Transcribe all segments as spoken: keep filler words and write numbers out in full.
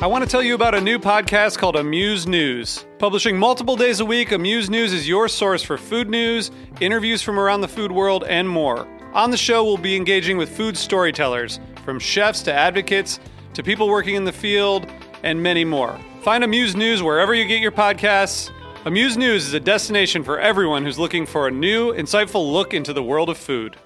I want to tell you about a new podcast called Amuse News. Publishing multiple days a week, Amuse News is your source for food news, interviews from around the food world, and more. On the show, we'll be engaging with food storytellers, from chefs to advocates to people working in the field, and many more. Find Amuse News wherever you get your podcasts. Amuse News is a destination for everyone who's looking for a new, insightful look into the world of food.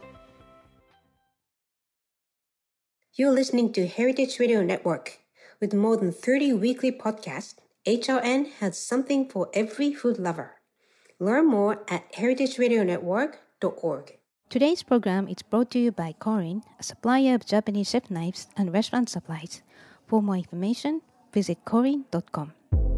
You're listening to Heritage Radio Network. With more than thirty weekly podcasts, H R N has something for every food lover. Learn more at heritage radio network dot org. Today's program is brought to you by Korin, a supplier of Japanese chef knives and restaurant supplies. For more information, visit korin dot com.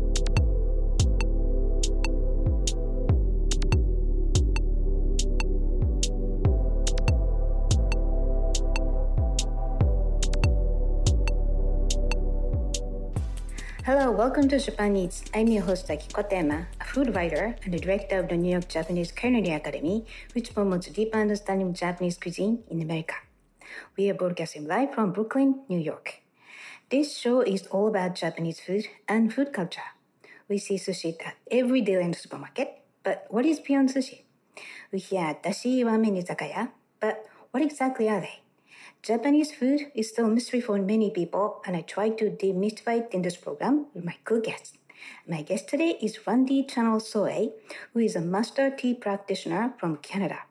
Hello, welcome to Japan Eats. I'm your host Akiko Tema, a food writer and the director of the New York Japanese Culinary Academy, which promotes a deeper understanding of Japanese cuisine in America. We are broadcasting live from Brooklyn, New York. This show is all about Japanese food and food culture. We see sushi at every day in the supermarket, but what is beyond sushi? We hear dashi ramen izakaya, but what exactly are they? Japanese food is still a mystery for many people, and I try to demystify it in this program with my cool guests. My guest today is Randy Chanel-Soe, who is a master tea practitioner from Canada.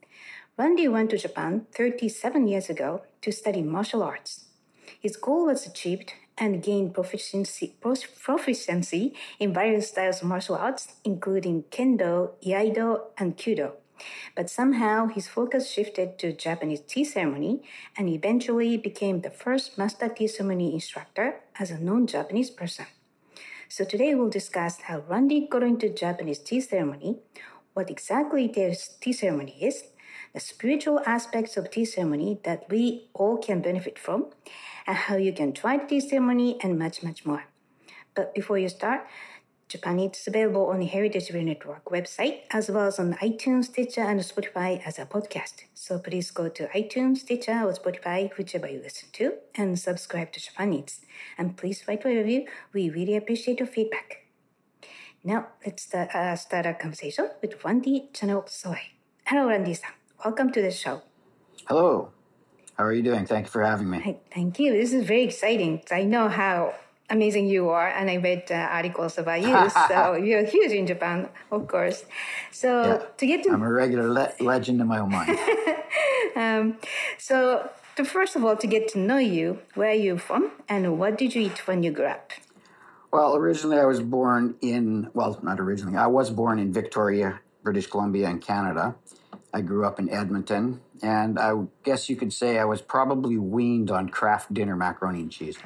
Randy went to Japan thirty-seven years ago to study martial arts. His goal was achieved and gained proficiency, proficiency in various styles of martial arts, including Kendo, Iaido, and Kyudo. But somehow his focus shifted to Japanese tea ceremony and eventually became the first master tea ceremony instructor as a non-Japanese person. So today we'll discuss how Randy got into Japanese tea ceremony, what exactly this tea ceremony is, the spiritual aspects of tea ceremony that we all can benefit from, and how you can try the tea ceremony and much, much more. But before you start, Japan Eats is available on the Heritage Radio Network website, as well as on iTunes, Stitcher, and Spotify as a podcast. So please go to iTunes, Stitcher, or Spotify, whichever you listen to, and subscribe to Japan Eats. And please write a review. We really appreciate your feedback. Now, let's start, uh, start our conversation with Randy Chanel-Soe. Hello, Randy-san. Welcome to the show. Hello. How are you doing? Thank you for having me. Hi, thank you. This is very exciting. I know how amazing you are, and I read uh, articles about you, so you're huge in Japan, of course. So yeah, to get to... I'm a regular le- legend in my own mind. um, so to first of all, to get to know you, where are you from, and what did you eat when you grew up? Well, originally I was born in, well, not originally, I was born in Victoria, British Columbia, in Canada. I grew up in Edmonton, and I guess you could say I was probably weaned on Kraft Dinner macaroni and cheese.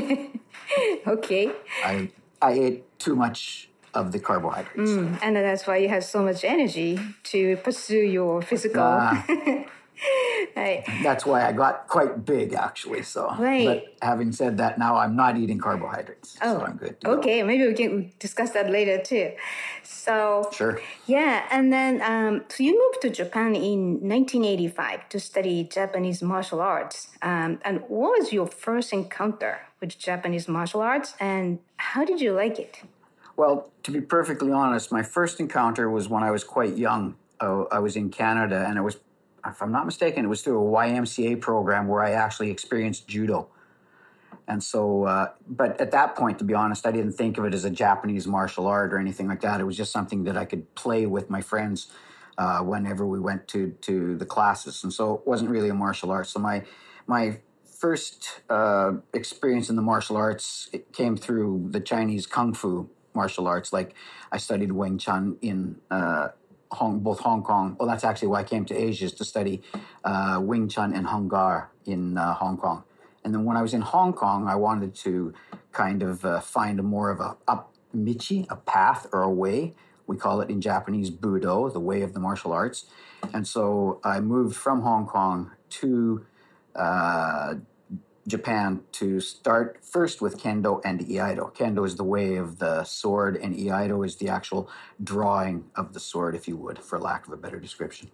Okay. I I ate too much of the carbohydrates. Mm, and that's why you have so much energy to pursue your physical... Uh, right. That's why I got quite big, actually. So, right. But having said that, now I'm not eating carbohydrates, oh, so I'm good to okay. go. Maybe we can discuss that later too. So, sure. Yeah, and then um, so you moved to Japan in nineteen eighty-five to study Japanese martial arts. Um, and what was your first encounter with Japanese martial arts, and how did you like it? Well, to be perfectly honest, my first encounter was when I was quite young. Uh, I was in Canada, and it was, if I'm not mistaken, it was through a Y M C A program where I actually experienced judo. And so, uh, but at that point, to be honest, I didn't think of it as a Japanese martial art or anything like that. It was just something that I could play with my friends uh, whenever we went to to the classes. And so it wasn't really a martial art. So my my first uh, experience in the martial arts, it came through the Chinese Kung Fu martial arts. Like I studied Wing Chun in uh, Hong, both Hong Kong. Well, that's actually why I came to Asia, is to study uh, Wing Chun and Hung Gar in uh, Hong Kong. And then when I was in Hong Kong, I wanted to kind of uh, find a more of a up michi, a path or a way. We call it in Japanese Budo, the way of the martial arts. And so I moved from Hong Kong to uh, Japan to start first with Kendo and Iaido. Kendo is the way of the sword, and Iaido is the actual drawing of the sword, if you would, for lack of a better description.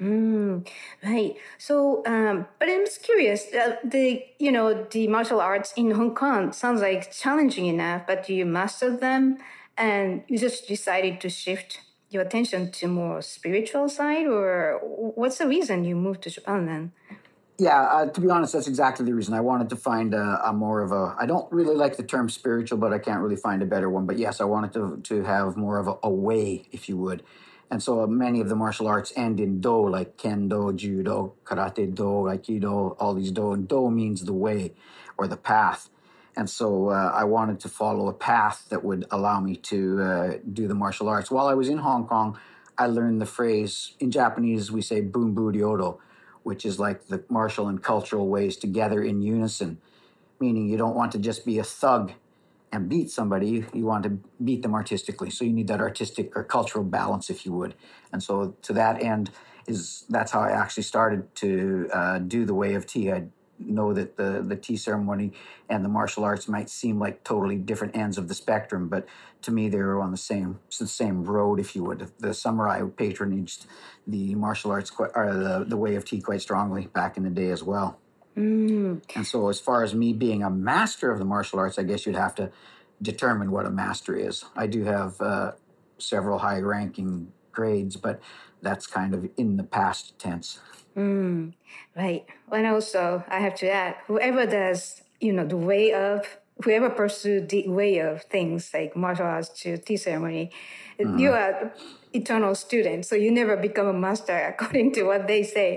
Mm, right. So, um, but I'm just curious. Uh, the you know the martial arts in Hong Kong sounds like challenging enough, but you mastered them, and you just decided to shift your attention to more spiritual side, or what's the reason you moved to Japan then? Yeah, uh, to be honest, that's exactly the reason. I wanted to find a, a more of a, I don't really like the term spiritual, but I can't really find a better one. But yes, I wanted to, to have more of a, a way, if you would. And so uh, many of the martial arts end in do, like kendo, judo, karate do, aikido, all these do. And do means the way or the path. And so uh, I wanted to follow a path that would allow me to uh, do the martial arts. While I was in Hong Kong, I learned the phrase, in Japanese, we say bunbu ryodo, which is like the martial and cultural ways together in unison, meaning you don't want to just be a thug and beat somebody, you want to beat them artistically. So you need that artistic or cultural balance, if you would. And so to that end, is that's how I actually started to uh, do the way of tea. I know that the, the tea ceremony and the martial arts might seem like totally different ends of the spectrum, but to me they were on the same the same road, if you would. The samurai patronaged the martial arts, or the, the way of tea quite strongly back in the day as well. Mm. And so as far as me being a master of the martial arts, I guess you'd have to determine what a master is. I do have uh, several high-ranking grades, but that's kind of in the past tense. Mm, right. And also, I have to add, whoever does, you know, the way of, whoever pursues the way of things like martial arts to tea ceremony, mm-hmm. you are eternal student. So you never become a master according to what they say.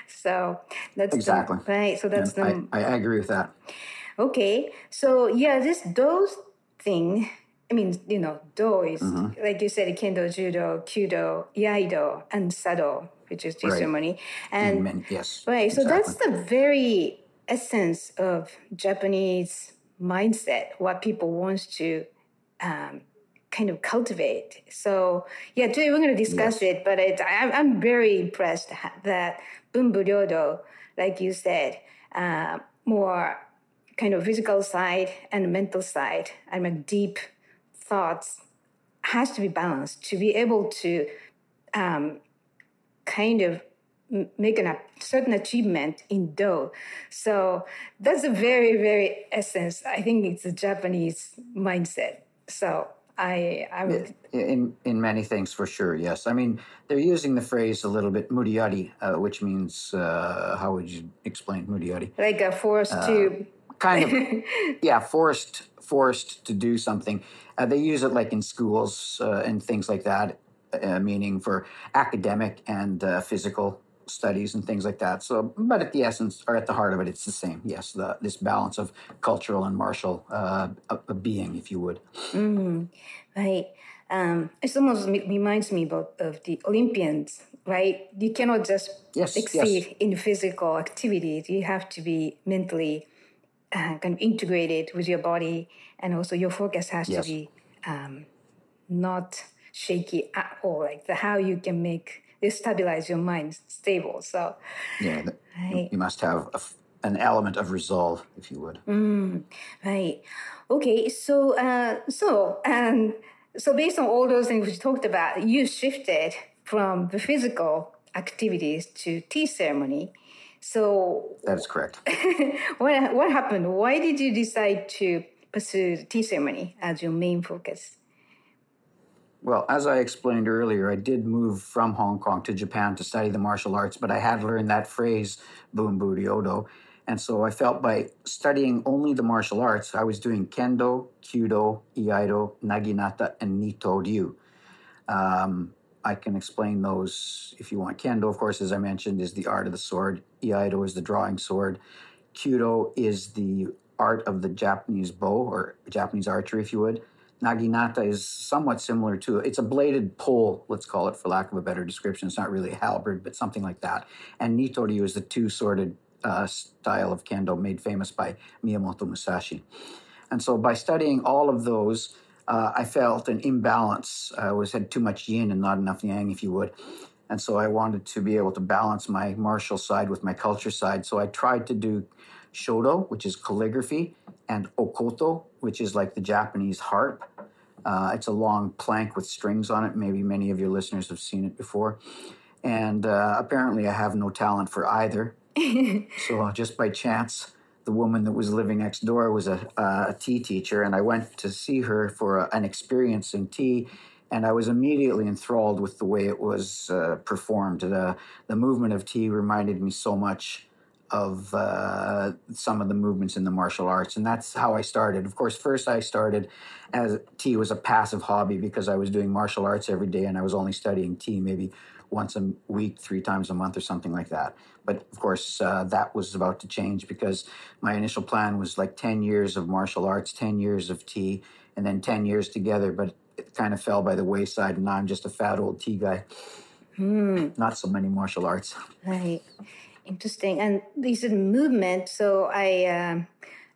So that's exactly the, right. So that's yeah, the. I, I agree with that. Okay. So yeah, this those thing. I mean, you know, do is mm-hmm. like you said, kendo, judo, kyudo, iaido, and sado, which is tea right. ceremony. And Men, yes, right. So exactly. that's the very essence of Japanese mindset, what people want to um, kind of cultivate. So yeah, today we're going to discuss yes. it, but it, I, I'm very impressed that bunbu ryodo, like you said, uh, more kind of physical side and mental side, and a deep thoughts has to be balanced to be able to um, kind of make a certain achievement in do. So that's a very, very essence. I think it's a Japanese mindset. So I, I would... In, in many things, for sure, yes. I mean, they're using the phrase a little bit, muriyari, uh, which means, uh, how would you explain muriyari? Like a force uh, to... Kind of, yeah, forced forced to do something. Uh, they use it like in schools uh, and things like that, uh, meaning for academic and uh, physical studies and things like that. So, but at the essence, or at the heart of it, it's the same. Yes, the, this balance of cultural and martial uh, a, a being, if you would. Mm, right. Um, it almost reminds me about of the Olympians, right? You cannot just yes, exceed yes. in physical activities. You have to be mentally Uh, kind of integrated with your body, and also your focus has yes. to be um, not shaky at all. Like the how you can make this stabilize your mind stable. So yeah, the, right. you must have a, an element of resolve, if you would. Mm, right. Okay. So uh, so um, so based on all those things we talked about, you shifted from the physical activities to tea ceremony. So that is correct. what what happened? Why did you decide to pursue the tea ceremony as your main focus? Well, as I explained earlier, I did move from Hong Kong to Japan to study the martial arts, but I had learned that phrase, bunbu ryodo. And so I felt by studying only the martial arts, I was doing kendo, kyudo, iaido, naginata, and nito ryu. Um, I can explain those if you want. Kendo, of course, as I mentioned, is the art of the sword. Iaido is the drawing sword. Kyudo is the art of the Japanese bow, or Japanese archery, if you would. Naginata is somewhat similar to, it's a bladed pole, let's call it, for lack of a better description. It's not really a halberd, but something like that. And Nito Ryu is the two-sworded uh, style of kendo made famous by Miyamoto Musashi. And so by studying all of those, Uh, I felt an imbalance. I always had too much yin and not enough yang, if you would. And so I wanted to be able to balance my martial side with my culture side. So I tried to do shodo, which is calligraphy, and okoto, which is like the Japanese harp. Uh, it's a long plank with strings on it. Maybe many of your listeners have seen it before. And uh, apparently I have no talent for either. So just by chance, the woman that was living next door was a, a tea teacher, and I went to see her for a, an experience in tea, and I was immediately enthralled with the way it was uh, performed. The, the movement of tea reminded me so much of uh, some of the movements in the martial arts, and that's how I started. Of course, first I started as tea was a passive hobby because I was doing martial arts every day, and I was only studying tea maybe once a week, three times a month or something like that. But of course, uh, that was about to change because my initial plan was like ten years of martial arts, ten years of tea, and then ten years together. But it kind of fell by the wayside, and now I'm just a fat old tea guy. Mm. Not so many martial arts. Right. Interesting. And this is movement. So I, um,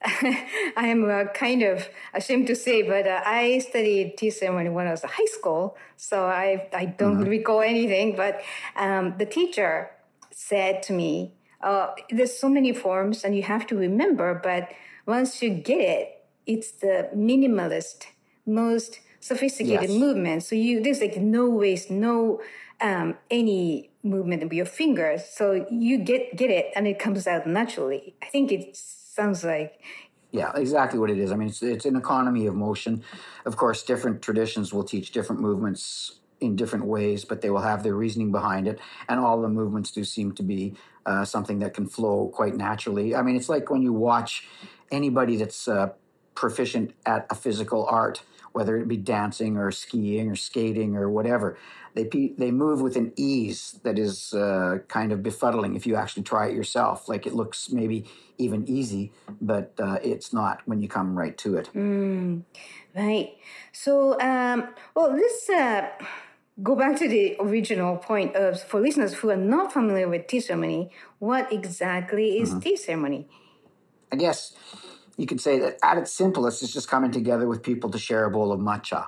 I am uh, kind of ashamed to say, but uh, I studied tea ceremony when I was in high school. So I, I don't mm-hmm. recall anything. But um, the teacher said to me, uh, there's so many forms and you have to remember. But once you get it, it's the minimalist, most sophisticated yes. movement. So you there's like no waste, no um, any movement of your fingers. So you get get it and it comes out naturally. I think it sounds like. Yeah, exactly what it is. I mean, it's, it's an economy of motion. Of course, different traditions will teach different movements in different ways, but they will have their reasoning behind it. And all the movements do seem to be uh, something that can flow quite naturally. I mean, it's like when you watch anybody that's uh, proficient at a physical art, whether it be dancing or skiing or skating or whatever. They they move with an ease that is uh, kind of befuddling if you actually try it yourself. Like it looks maybe even easy, but uh, it's not when you come right to it. Mm, right. So, um, well, let's uh, go back to the original point of, for listeners who are not familiar with tea ceremony, what exactly is mm-hmm. tea ceremony? I guess you could say that at its simplest, it's just coming together with people to share a bowl of matcha.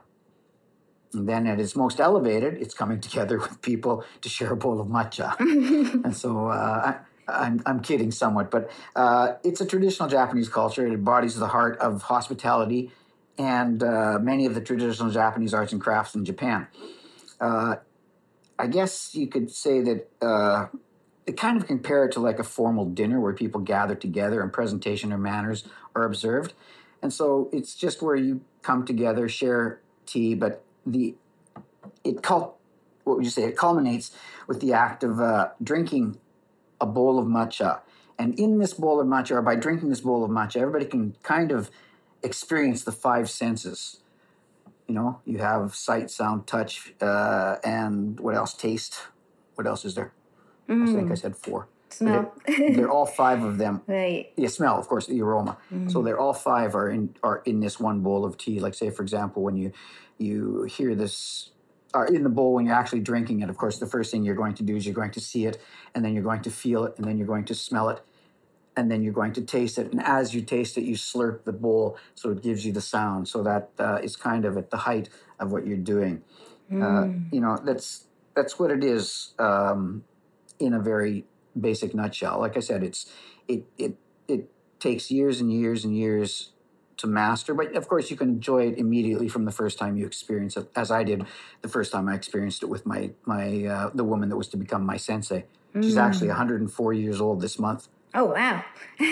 And then at its most elevated, it's coming together with people to share a bowl of matcha. And so uh, I, I'm, I'm kidding somewhat, but uh, it's a traditional Japanese culture. It embodies the heart of hospitality and uh, many of the traditional Japanese arts and crafts in Japan. Uh, I guess you could say that uh, they kind of compare it to like a formal dinner where people gather together and presentation or manners are observed. And so it's just where you come together, share tea, but the it cult what would you say it culminates with the act of uh, drinking a bowl of matcha, and in this bowl of matcha, or by drinking this bowl of matcha, everybody can kind of experience the five senses. You know, you have sight, sound, touch, uh, and what else? Taste. What else is there? Mm. I think I said four. Smell. They're, they're all five of them. Right. Yeah, smell, of course, the aroma. Mm. So they're all five are in are in this one bowl of tea. Like say, for example, when you you hear this, or in the bowl when you're actually drinking it, of course, the first thing you're going to do is you're going to see it, and then you're going to feel it, and then you're going to smell it, and then you're going to taste it. And as you taste it, you slurp the bowl, so it gives you the sound. So that uh, is kind of at the height of what you're doing. Mm. Uh, you know, that's that's what it is um, in a very basic nutshell. Like I said, it's it it it takes years and years and years to master, but of course you can enjoy it immediately from the first time you experience it, as I did the first time I experienced it with my my uh, the woman that was to become my sensei. She's mm. actually one hundred four years old this month. Oh wow!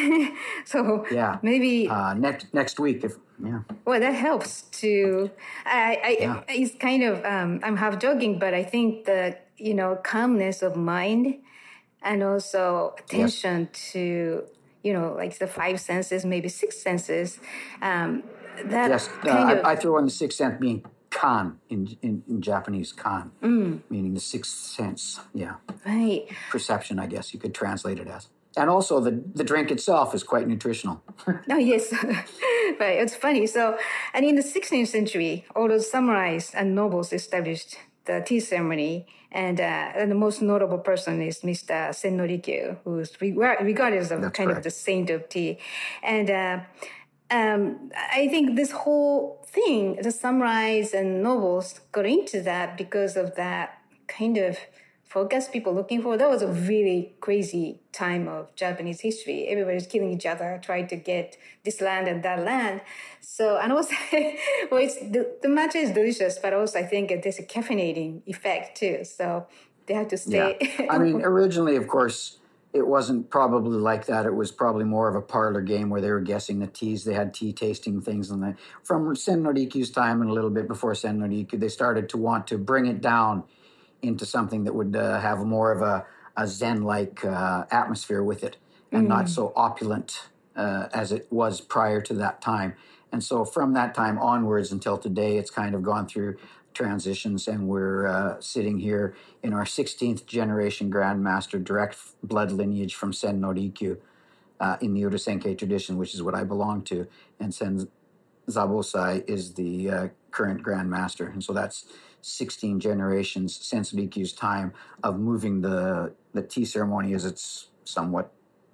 So yeah, maybe uh, next next week. If yeah, well, that helps to. I, I yeah. It's kind of um, I'm half joking, but I think the you know calmness of mind and also attention yes. to. You know, like the five senses, maybe six senses. Um, that yes, uh, kind of... I, I throw in the sixth sense being kan in, in, in Japanese, kan, mm. meaning the sixth sense. Yeah. Right. Perception, I guess you could translate it as. And also the, the drink itself is quite nutritional. Oh, yes. Right. It's funny. So, and in the sixteenth century, all those samurais and nobles established the tea ceremony. And, uh, and the most notable person is Mister Senno-rikyu, who's regarded as a That's kind correct. Of the saint of tea. And uh, um, I think this whole thing, the samurais and nobles got into that because of that kind of focus people looking for. That was a really crazy time of Japanese history. Everybody's killing each other, trying to get this land and that land. So, and also, well, it's, the, the matcha is delicious, but also I think there's a caffeinating effect too. So they have to stay. Yeah. I mean, originally, of course, it wasn't probably like that. It was probably more of a parlor game where they were guessing the teas. They had tea tasting things. And the, from Sen Noriku's time and a little bit before Sen Noriku, they started to want to bring it down into something that would uh, have more of a, a Zen-like uh, atmosphere with it and mm. not so opulent uh, as it was prior to that time. And so from that time onwards until today, it's kind of gone through transitions, and we're uh, sitting here in our sixteenth generation Grandmaster, direct blood lineage from Sen Noriku uh, in the Urasenkei tradition, which is what I belong to. And Sen Zabosai is the uh, current Grandmaster. And so that's sixteen generations since Riku's time of moving the, the tea ceremony, as it's somewhat,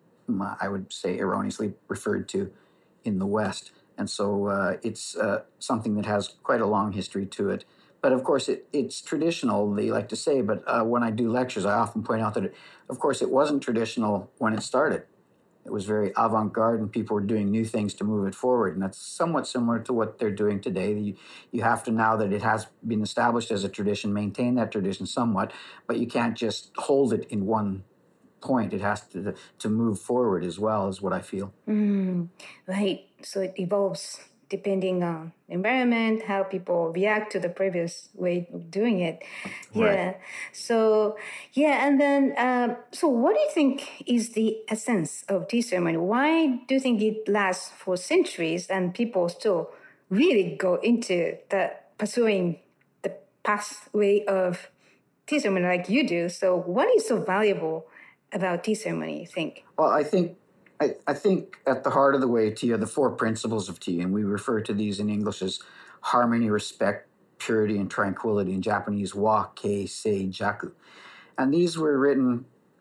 I would say, erroneously referred to in the West. And so uh, it's uh, something that has quite a long history to it. But of course, it, it's traditional, they like to say. But uh, when I do lectures, I often point out that, it, of course, it wasn't traditional when it started. It was very avant-garde, and people were doing new things to move it forward. And that's somewhat similar to what they're doing today. You, you have to, now that it has been established as a tradition, maintain that tradition somewhat. But you can't just hold it in one point. It has to to move forward as well, is what I feel. Mm, right. So it evolves depending on environment, how people react to the previous way of doing it. Yeah. Right. So, yeah. And then, uh, so what do you think is the essence of tea ceremony? Why do you think it lasts for centuries and people still really go into the pursuing the pathway of tea ceremony like you do? So what is so valuable about tea ceremony, you think? Well, I think I, I think at the heart of the way of tea are the four principles of tea, and we refer to these in English as harmony, respect, purity, and tranquility. In Japanese, wa, kei, sei, jaku. And these were written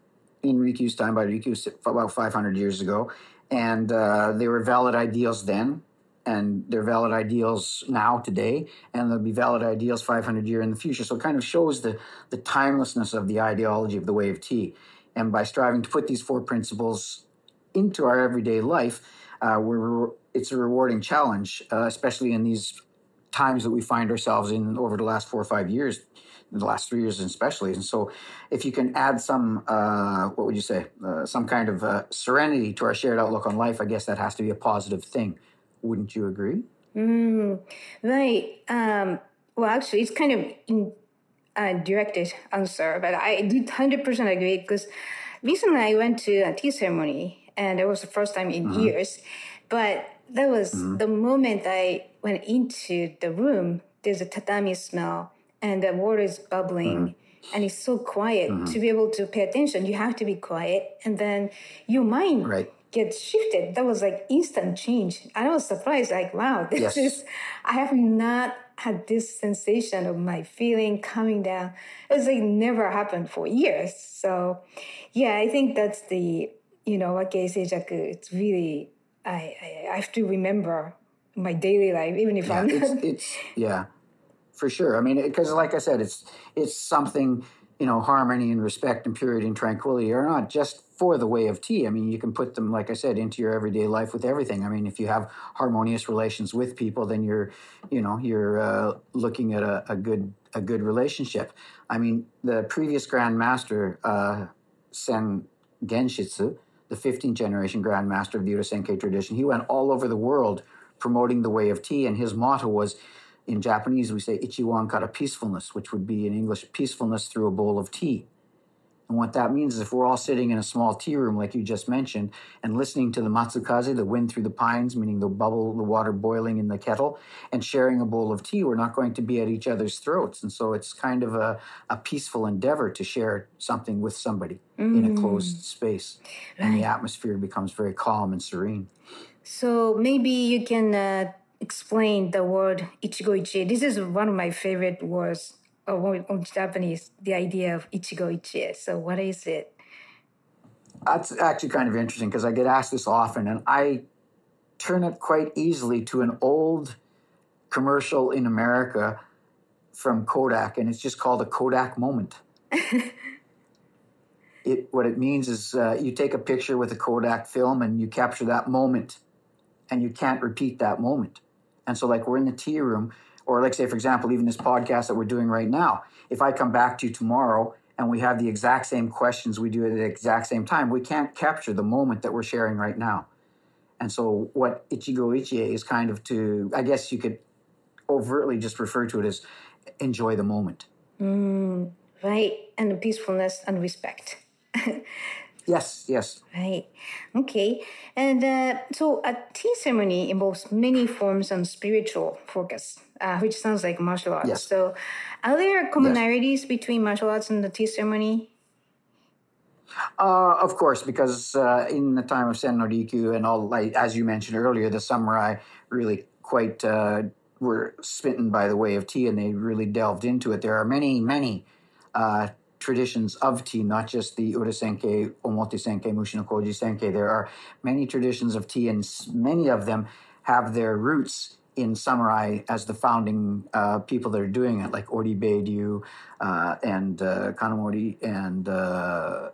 in Riku's time by Riku about five hundred years ago, and uh, they were valid ideals then, and they're valid ideals now, today, and they'll be valid ideals five hundred years in the future. So it kind of shows the, the timelessness of the ideology of the way of tea. And by striving to put these four principles into our everyday life, uh, we're, it's a rewarding challenge, uh, especially in these times that we find ourselves in over the last four or five years, in the last three years especially. And so if you can add some, uh, what would you say, uh, some kind of uh, serenity to our shared outlook on life, I guess that has to be a positive thing. Wouldn't you agree? Mm, right. Um, well, actually, it's kind of in a directed answer, but I do one hundred percent agree, because recently I went to a tea ceremony, and it was the first time in mm-hmm. years. But that was mm-hmm. the moment I went into the room, there's a tatami smell, and the water is bubbling, mm-hmm. and it's so quiet. Mm-hmm. To be able to pay attention, you have to be quiet, and then your mind right. gets shifted. That was like instant change. I was surprised, like, wow, this yes. is, I have not had this sensation of my feeling coming down. It's like never happened for years. So yeah, I think that's the, you know, Wake Seijaku, it's really, I, I, I have to remember my daily life, even if yeah, I'm it's, not. It's, yeah, for sure. I mean, because like I said, it's it's something, you know, harmony and respect and purity and tranquility are not just for the way of tea. I mean, you can put them, like I said, into your everyday life with everything. I mean, if you have harmonious relations with people, then you're, you know, you're uh, looking at a, a good a good relationship. I mean, the previous Grand Master, uh, Sen Genshitsu, the fifteenth generation Grand Master of the Urasenkei tradition, he went all over the world promoting the way of tea, and his motto was, in Japanese, we say ichiwan kara peacefulness, which would be in English peacefulness through a bowl of tea. And what that means is if we're all sitting in a small tea room, like you just mentioned, and listening to the matsukaze, the wind through the pines, meaning the bubble, the water boiling in the kettle, and sharing a bowl of tea, we're not going to be at each other's throats. And so it's kind of a, a peaceful endeavor to share something with somebody mm. in a closed space. Right. And the atmosphere becomes very calm and serene. So maybe you can uh, explain the word ichigo ichie. This is one of my favorite words of, of Japanese, the idea of ichigo ichie. So what is it? That's actually kind of interesting because I get asked this often, and I turn it quite easily to an old commercial in America from Kodak, and it's just called a Kodak moment. It what it means is uh, you take a picture with a Kodak film and you capture that moment, and you can't repeat that moment. And so, like, we're in the tea room, or like, say, for example, even this podcast that we're doing right now. If I come back to you tomorrow and we have the exact same questions we do at the exact same time, we can't capture the moment that we're sharing right now. And so what Ichigo Ichie is kind of to, I guess you could overtly just refer to it as enjoy the moment. Mm, right. And peacefulness and respect. Yes, yes. Right. Okay. And uh, so a tea ceremony involves many forms and spiritual focus, uh, which sounds like martial arts. Yes. So are there commonalities yes. between martial arts and the tea ceremony? Uh, of course, because uh, in the time of Sen no Rikyu and all, like, as you mentioned earlier, the samurai really quite uh, were smitten by the way of tea, and they really delved into it. There are many, many uh, traditions of tea, not just the Ura Senkei, Omote Senkei, Mushi no Koji Senkei. There are many traditions of tea, and many of them have their roots in samurai as the founding uh, people that are doing it, like Ori Beiryu uh, and uh, Kanamori and uh,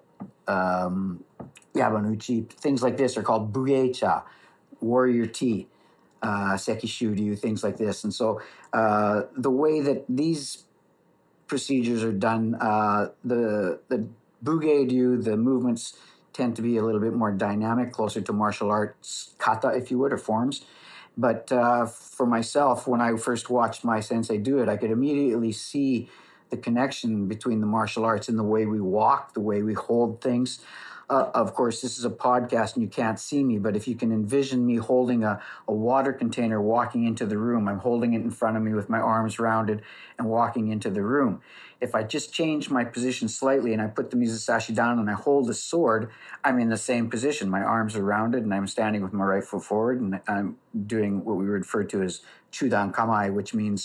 um, Yabanuchi. Things like this are called Bugecha, warrior tea, uh, Sekishuryu, things like this. And so uh, the way that these procedures are done, uh, the the Bugeiryu, the movements tend to be a little bit more dynamic, closer to martial arts kata, if you would, or forms. But uh, for myself, when I first watched my sensei do it, I could immediately see the connection between the martial arts and the way we walk, the way we hold things. Uh, of course, this is a podcast and you can't see me, but if you can envision me holding a, a water container walking into the room, I'm holding it in front of me with my arms rounded and walking into the room. If I just change my position slightly and I put the mizusashi down and I hold the sword, I'm in the same position. My arms are rounded and I'm standing with my right foot forward and I'm doing what we refer to as chudan kamai, which means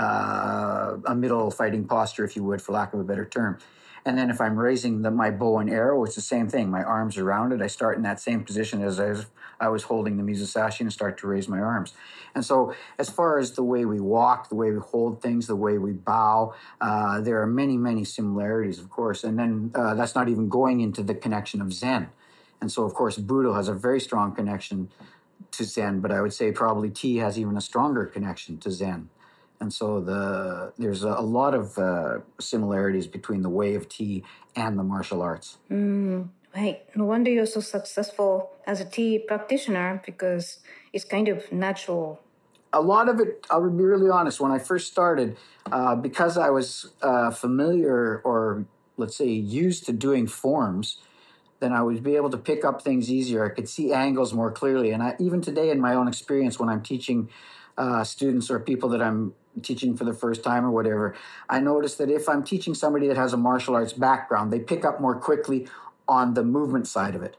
uh, a middle fighting posture, if you would, for lack of a better term. And then if I'm raising the, my bow and arrow, it's the same thing. My arms are rounded. I start in that same position as I was, I was holding the mizusashi and start to raise my arms. And so as far as the way we walk, the way we hold things, the way we bow, uh, there are many, many similarities, of course. And then uh, that's not even going into the connection of Zen. And so, of course, Budo has a very strong connection to Zen, but I would say probably tea has even a stronger connection to Zen. And so the there's a, a lot of uh, similarities between the way of tea and the martial arts. Mm, right. No wonder you're so successful as a tea practitioner, because it's kind of natural. A lot of it, I'll be really honest, when I first started, uh, because I was uh, familiar or, let's say, used to doing forms, then I would be able to pick up things easier. I could see angles more clearly. And I, even today in my own experience, when I'm teaching uh, students or people that I'm teaching for the first time or whatever, I notice that if I'm teaching somebody that has a martial arts background, they pick up more quickly on the movement side of it.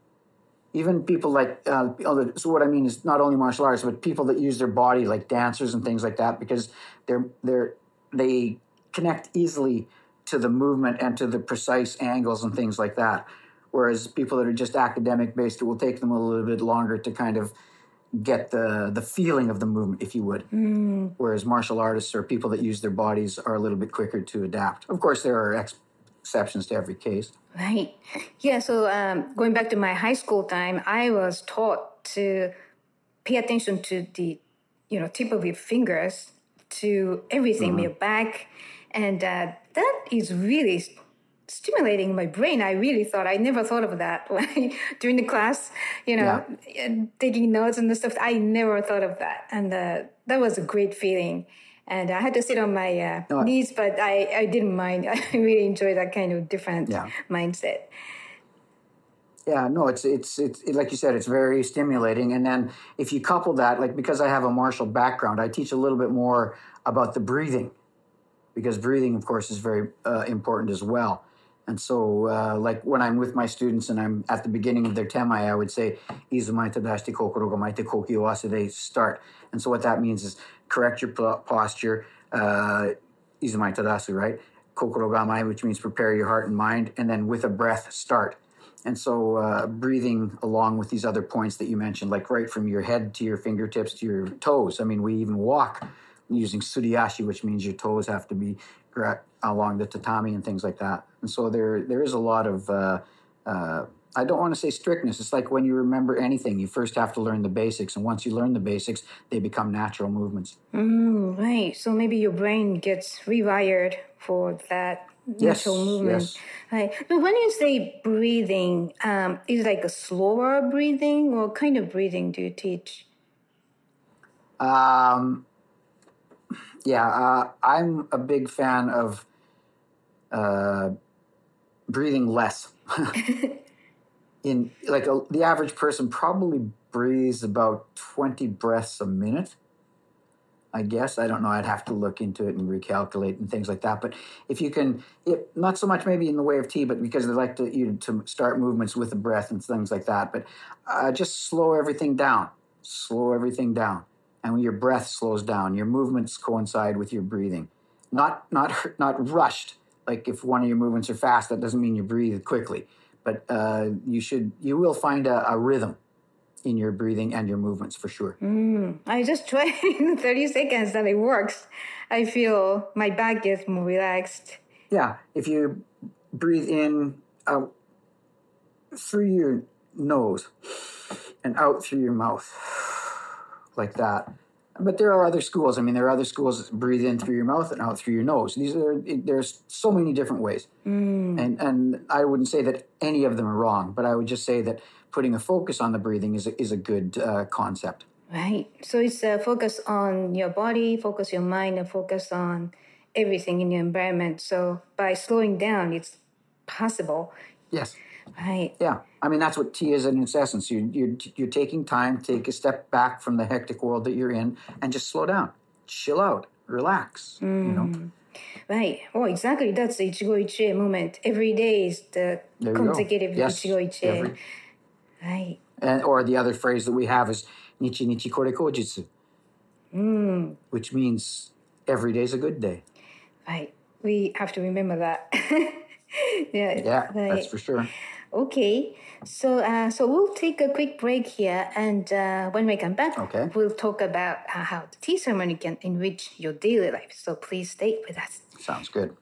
Even people like, uh, so what I mean is not only martial arts, but people that use their body, like dancers and things like that, because they're they're they connect easily to the movement and to the precise angles and things like that. Whereas people that are just academic based, it will take them a little bit longer to kind of get the the feeling of the movement, if you would. Mm. Whereas martial artists or people that use their bodies are a little bit quicker to adapt. Of course, there are ex- exceptions to every case. Right. Yeah, so um, going back to my high school time, I was taught to pay attention to the, you know, tip of your fingers, to everything, mm-hmm. your back. And uh, that is really stimulating my brain. I really thought, I never thought of that when, during the class, you know, yeah. taking notes and stuff. I never thought of that. And uh, that was a great feeling. And I had to sit on my uh, no, knees, but I, I didn't mind. I really enjoyed that kind of different yeah. mindset. Yeah, no, it's, it's, it's, it, like you said, it's very stimulating. And then if you couple that, like, because I have a martial background, I teach a little bit more about the breathing, because breathing, of course, is very uh, important as well. And so, uh, like, when I'm with my students and I'm at the beginning of their temai, I would say, Izumai tadashite kokoro ga maite koki o ase, they start. And so what that means is correct your posture, uh, Izumai tadasu, right? Kokoro ga mai, which means prepare your heart and mind, and then with a breath, start. And so uh, breathing along with these other points that you mentioned, like right from your head to your fingertips to your toes. I mean, we even walk using suriashi, which means your toes have to be along the tatami and things like that. And so there there is a lot of, uh, uh, I don't want to say strictness. It's like when you remember anything, you first have to learn the basics. And once you learn the basics, they become natural movements. Mm, right. So maybe your brain gets rewired for that Yes, natural movement. yes. Right. But when you say breathing, um, is it like a slower breathing? What kind of breathing do you teach? Um, yeah, uh, I'm a big fan of uh, breathing less. In like a, the average person probably breathes about twenty breaths a minute. I guess I don't know. I'd have to look into it and recalculate and things like that. But if you can, it, not so much maybe in the way of tea, but because they like to you to start movements with the breath and things like that. But uh, just slow everything down. Slow everything down. And when your breath slows down, your movements coincide with your breathing. Not not not rushed. Like if one of your movements are fast, that doesn't mean you breathe quickly. But uh, you should you will find a, a rhythm in your breathing and your movements for sure. Mm, I just tried in thirty seconds and it works. I feel my back gets more relaxed. Yeah, if you breathe in out through your nose and out through your mouth, like that. But there are other schools. I mean, there are other schools that breathe in through your mouth and out through your nose. These are there's so many different ways, Mm. and and I wouldn't say that any of them are wrong, but I would just say that putting a focus on the breathing is a, is a good uh, concept. Right. So it's a focus on your body, focus your mind, and focus on everything in your environment. So by slowing down, it's possible. Yes. Right. Yeah, I mean that's what tea is in its essence. You you're you're taking time, take a step back from the hectic world that you're in, and just slow down, chill out, relax. You know, Right. Oh, exactly. That's the Ichigo Ichie moment. Every day is the there you go. consecutive Yes, Ichigo Ichie. every, Right. and or the other phrase that we have is nichi nichi kore kojitsu, Mm. which means every day's a good day. Right. We have to remember that. yeah. Yeah, Right. that's for sure. Okay, so uh, so we'll take a quick break here, and uh, when we come back, Okay. we'll talk about uh, how the tea ceremony can enrich your daily life. So please stay with us. Sounds good.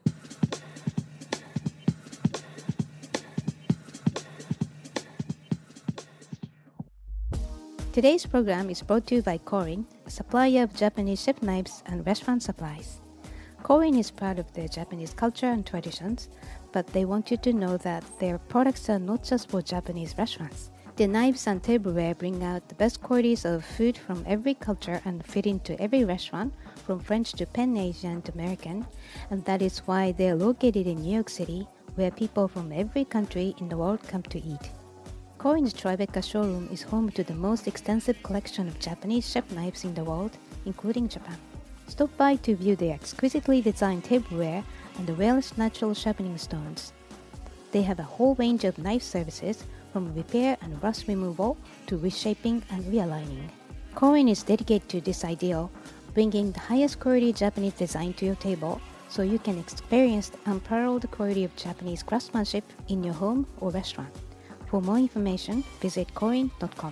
Today's program is brought to you by Korin, a supplier of Japanese chef knives and restaurant supplies. Korin is proud of their Japanese culture and traditions, but they want you to know that their products are not just for Japanese restaurants. Their knives and tableware bring out the best qualities of food from every culture and fit into every restaurant, from French to Pan Asian to American, and that is why they are located in New York City, where people from every country in the world come to eat. Korin's Tribeca showroom is home to the most extensive collection of Japanese chef knives in the world, including Japan. Stop by to view their exquisitely designed tableware and the rarest natural sharpening stones. They have a whole range of knife services, from repair and rust removal to reshaping and realigning. Korin is dedicated to this ideal, bringing the highest quality Japanese design to your table, so you can experience the unparalleled quality of Japanese craftsmanship in your home or restaurant. For more information, visit korin dot com.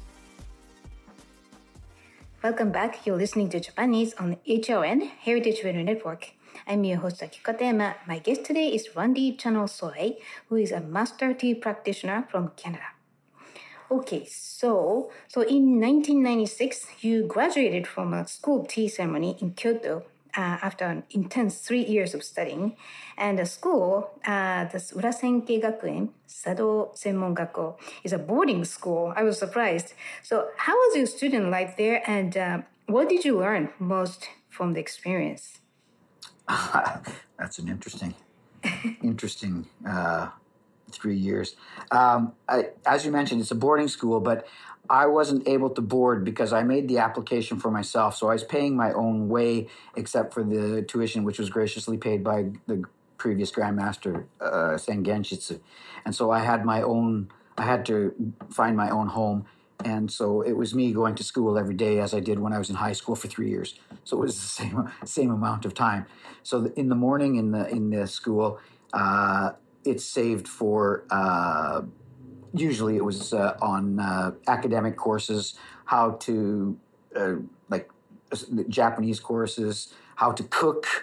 Welcome back. You're listening to Japanese on H O N, Heritage Radio Network. I'm your host, Akiko Tema. My guest today is Randy Channel Soe, who is a master tea practitioner from Canada. Okay, so so in nineteen ninety-six, you graduated from a school tea ceremony in Kyoto uh, after an intense three years of studying. And the school, uh, the Urasenkei Gakuen, Sado Senmon Gakko, is a boarding school. I was surprised. So how was your student life there, and uh, what did you learn most from the experience? That's an interesting, interesting uh, three years. Um, I, as you mentioned, it's a boarding school, but I wasn't able to board because I made the application for myself. So I was paying my own way, except for the tuition, which was graciously paid by the previous grandmaster, uh, Sengenshitsu. And so I had my own, I had to find my own home. And so it was me going to school every day as I did when I was in high school for three years. So it was the same same amount of time. So in the morning in the in the school, uh, it's saved for, uh, usually it was uh, on uh, academic courses, how to, uh, like Japanese courses, how to cook,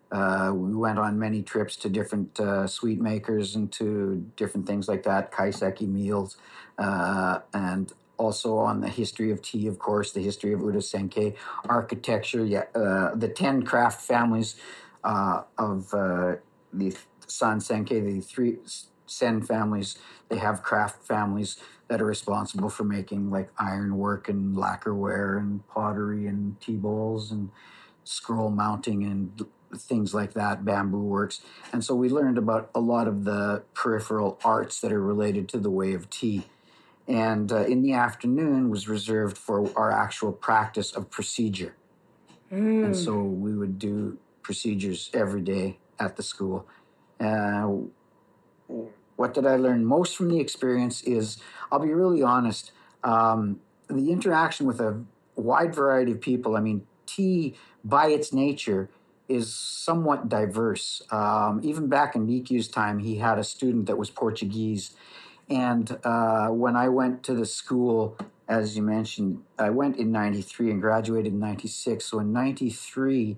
Uh, we went on many trips to different uh, sweet makers and to different things like that, kaiseki meals, uh, and also on the history of tea, of course, the history of Urasenke, architecture, yeah, uh, the ten craft families uh, of uh, the San Senke, the three Sen families. They have craft families that are responsible for making like ironwork and lacquerware and pottery and tea bowls and scroll mounting and things like that, bamboo works. And so we learned about a lot of the peripheral arts that are related to the way of tea. And uh, in the afternoon was reserved for our actual practice of procedure. Mm. And so we would do procedures every day at the school. Uh, what did I learn most from the experience is, I'll be really honest, um, the interaction with a wide variety of people. I mean, tea by its nature is somewhat diverse. Um, even back in Mikyu's time, he had a student that was Portuguese. And uh, when I went to the school, as you mentioned, I went in ninety-three and graduated in ninety-six. So in ninety-three,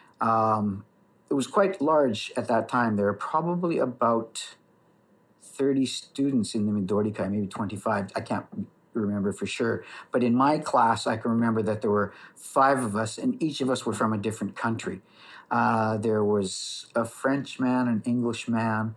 um, it was quite large at that time. There were probably about thirty students in the Midorikai, maybe twenty-five. I can't remember for sure. But in my class, I can remember that there were five of us, and each of us were from a different country. Uh, there was a French man, an English man,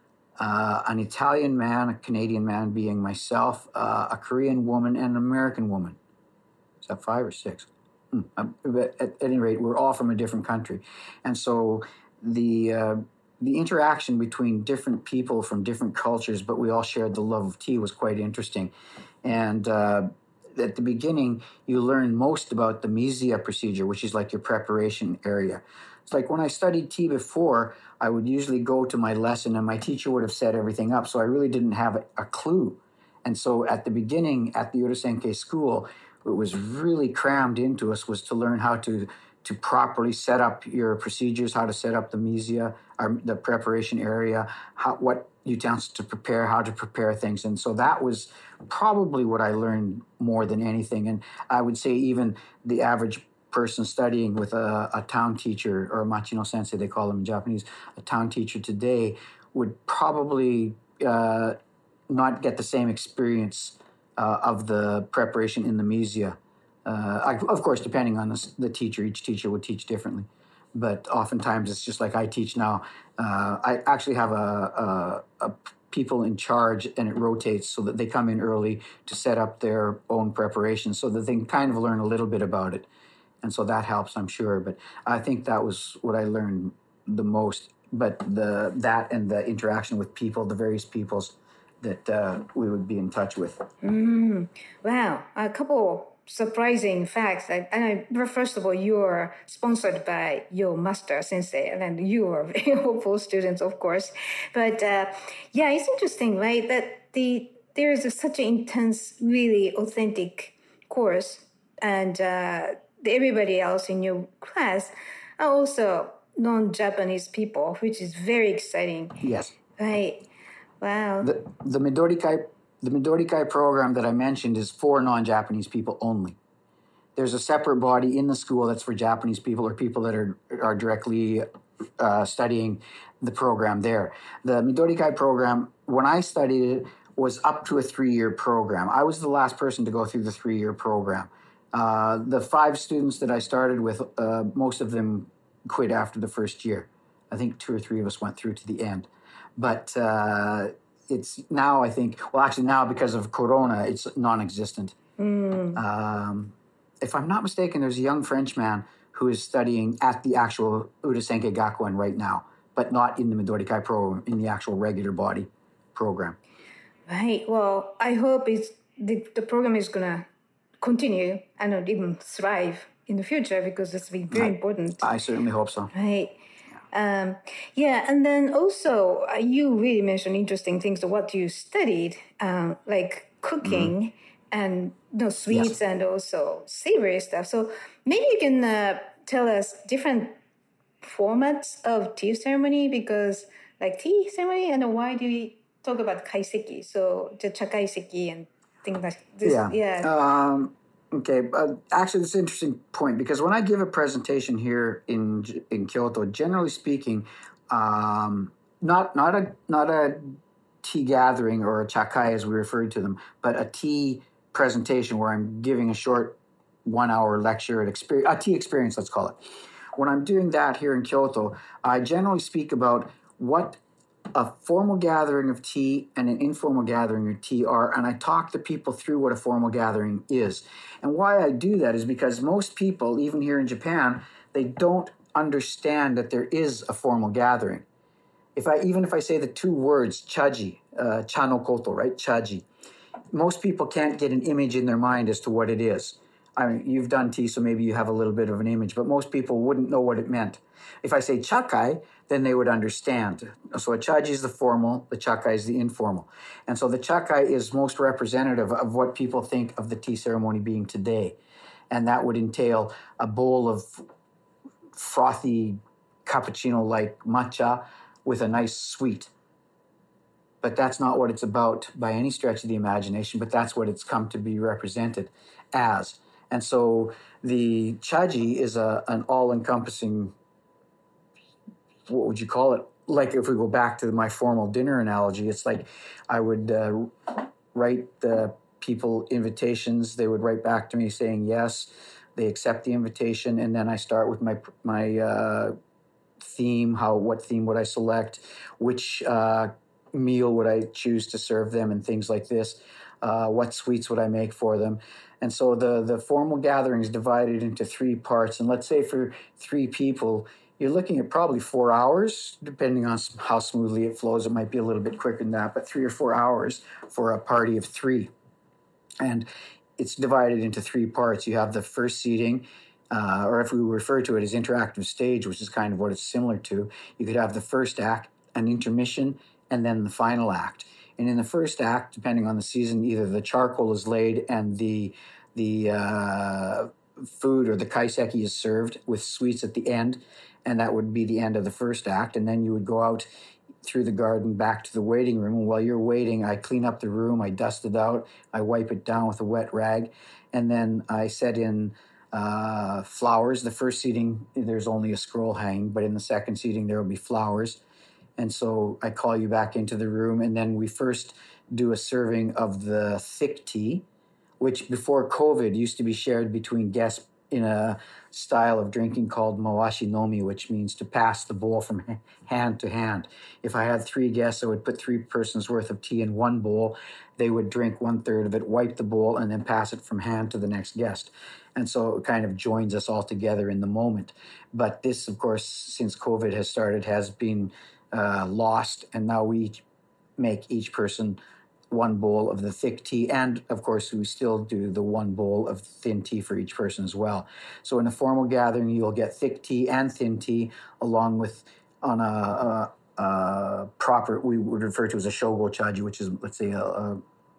uh, an Italian man, a Canadian man being myself, uh, a Korean woman, and an American woman. Is that five or six? Hmm. But at, at any rate, we're all from a different country. And so the uh, the interaction between different people from different cultures, but we all shared the love of tea, was quite interesting. And uh, at the beginning, you learn most about the Mizuya procedure, which is like your preparation area. It's like when I studied tea before, I would usually go to my lesson and my teacher would have set everything up. So I really didn't have a, a clue. And so at the beginning at the Urasenke school, what was really crammed into us was to learn how to to properly set up your procedures, how to set up the Mizuya, or the preparation area, how, what utensils to prepare, how to prepare things. And so that was probably what I learned more than anything. And I would say even the average person studying with a, a town teacher, or a machino sensei, they call them in Japanese, a town teacher today, would probably uh, not get the same experience uh, of the preparation in the Mizuya. Uh, I, of course, depending on the, the teacher, each teacher would teach differently. But oftentimes it's just like I teach now. Uh, I actually have a, a, a people in charge, and it rotates so that they come in early to set up their own preparation so that they can kind of learn a little bit about it. And so that helps, I'm sure. But I think that was what I learned the most. But the that and the interaction with people, the various peoples that uh, we would be in touch with. Mm, wow, a couple surprising facts. And I, first of all, you're sponsored by your master sensei, and then you are very hopeful students, of course. But uh, yeah, it's interesting, right? That the there is a, such an intense, really authentic course, and uh, everybody else in your class are also non-Japanese people, which is very exciting. Yes. Right. Wow. The the Midorikai the Midorikai program that I mentioned is for non-Japanese people only. There's a separate body in the school that's for Japanese people or people that are are directly uh, studying the program there. The Midorikai program, when I studied it, was up to a three-year program. I was the last person to go through the three-year program. Uh, the five students that I started with, uh, most of them quit after the first year. I think two or three of us went through to the end. But uh, it's now, I think, well, actually now because of Corona, it's non-existent. Mm. Um, if I'm not mistaken, there's a young French man who is studying at the actual Urasenke Gakuen right now, but not in the Midorikai program, in the actual regular body program. Right. Well, I hope it's the, the program is going to continue and even thrive in the future, because it's very I, important. I certainly hope so. Right. Um, yeah, and then also uh, you really mentioned interesting things of what you studied, um, like cooking mm. and you know, sweets yes. and also savory stuff. So maybe you can uh, tell us different formats of tea ceremony, because like tea ceremony, and why do we talk about kaiseki? So the chakaiseki and things like this. Yeah. yeah. Um, Okay, uh, actually, that's an interesting point because when I give a presentation here in in Kyoto, generally speaking, um, not not a not a tea gathering or a chakai as we refer to them, but a tea presentation where I'm giving a short one hour lecture at experience, a tea experience, let's call it. When I'm doing that here in Kyoto, I generally speak about what a formal gathering of tea and an informal gathering of tea are, and I talk to people through what a formal gathering is. And why I do that is because most people, even here in Japan, they don't understand that there is a formal gathering. If I even if I say the two words chaji, uh, cha no koto, right, chaji, most people can't get an image in their mind as to what it is. I mean, you've done tea, so maybe you have a little bit of an image, but most people wouldn't know what it meant. If I say chakai, then they would understand. So a chaji is the formal, the chakai is the informal. And so the chakai is most representative of what people think of the tea ceremony being today. And that would entail a bowl of frothy cappuccino-like matcha with a nice sweet. But that's not what it's about by any stretch of the imagination, but that's what it's come to be represented as. And so the chaji is a, an all-encompassing, what would you call it? Like if we go back to my formal dinner analogy, it's like I would uh, write the people invitations. They would write back to me saying yes, they accept the invitation, and then I start with my my uh, theme. How what theme would I select? Which uh, meal would I choose to serve them, and things like this. Uh, what sweets would I make for them? And so the, the formal gathering is divided into three parts. And let's say for three people, you're looking at probably four hours, depending on how smoothly it flows. It might be a little bit quicker than that, but three or four hours for a party of three. And it's divided into three parts. You have the first seating, uh, or if we refer to it as interactive stage, which is kind of what it's similar to, you could have the first act, an intermission, and then the final act. And in the first act, depending on the season, either the charcoal is laid and the the uh, food or the kaiseki is served with sweets at the end, and that would be the end of the first act. And then you would go out through the garden back to the waiting room. And while you're waiting, I clean up the room, I dust it out, I wipe it down with a wet rag, and then I set in uh, flowers. The first seating, there's only a scroll hanging, but in the second seating, there will be flowers. And so I call you back into the room, and then we first do a serving of the thick tea, which before COVID used to be shared between guests in a style of drinking called mawashi nomi, which means to pass the bowl from hand to hand. If I had three guests, I would put three persons worth of tea in one bowl. They would drink one third of it, wipe the bowl, and then pass it from hand to the next guest. And so it kind of joins us all together in the moment. But this, of course, since COVID has started, has been uh, lost, and now we each make each person one bowl of the thick tea, and of course we still do the one bowl of thin tea for each person as well. So in a formal gathering, you'll get thick tea and thin tea, along with on a, a, a proper, we would refer to as a shogo chaji, which is, let's say, a, a,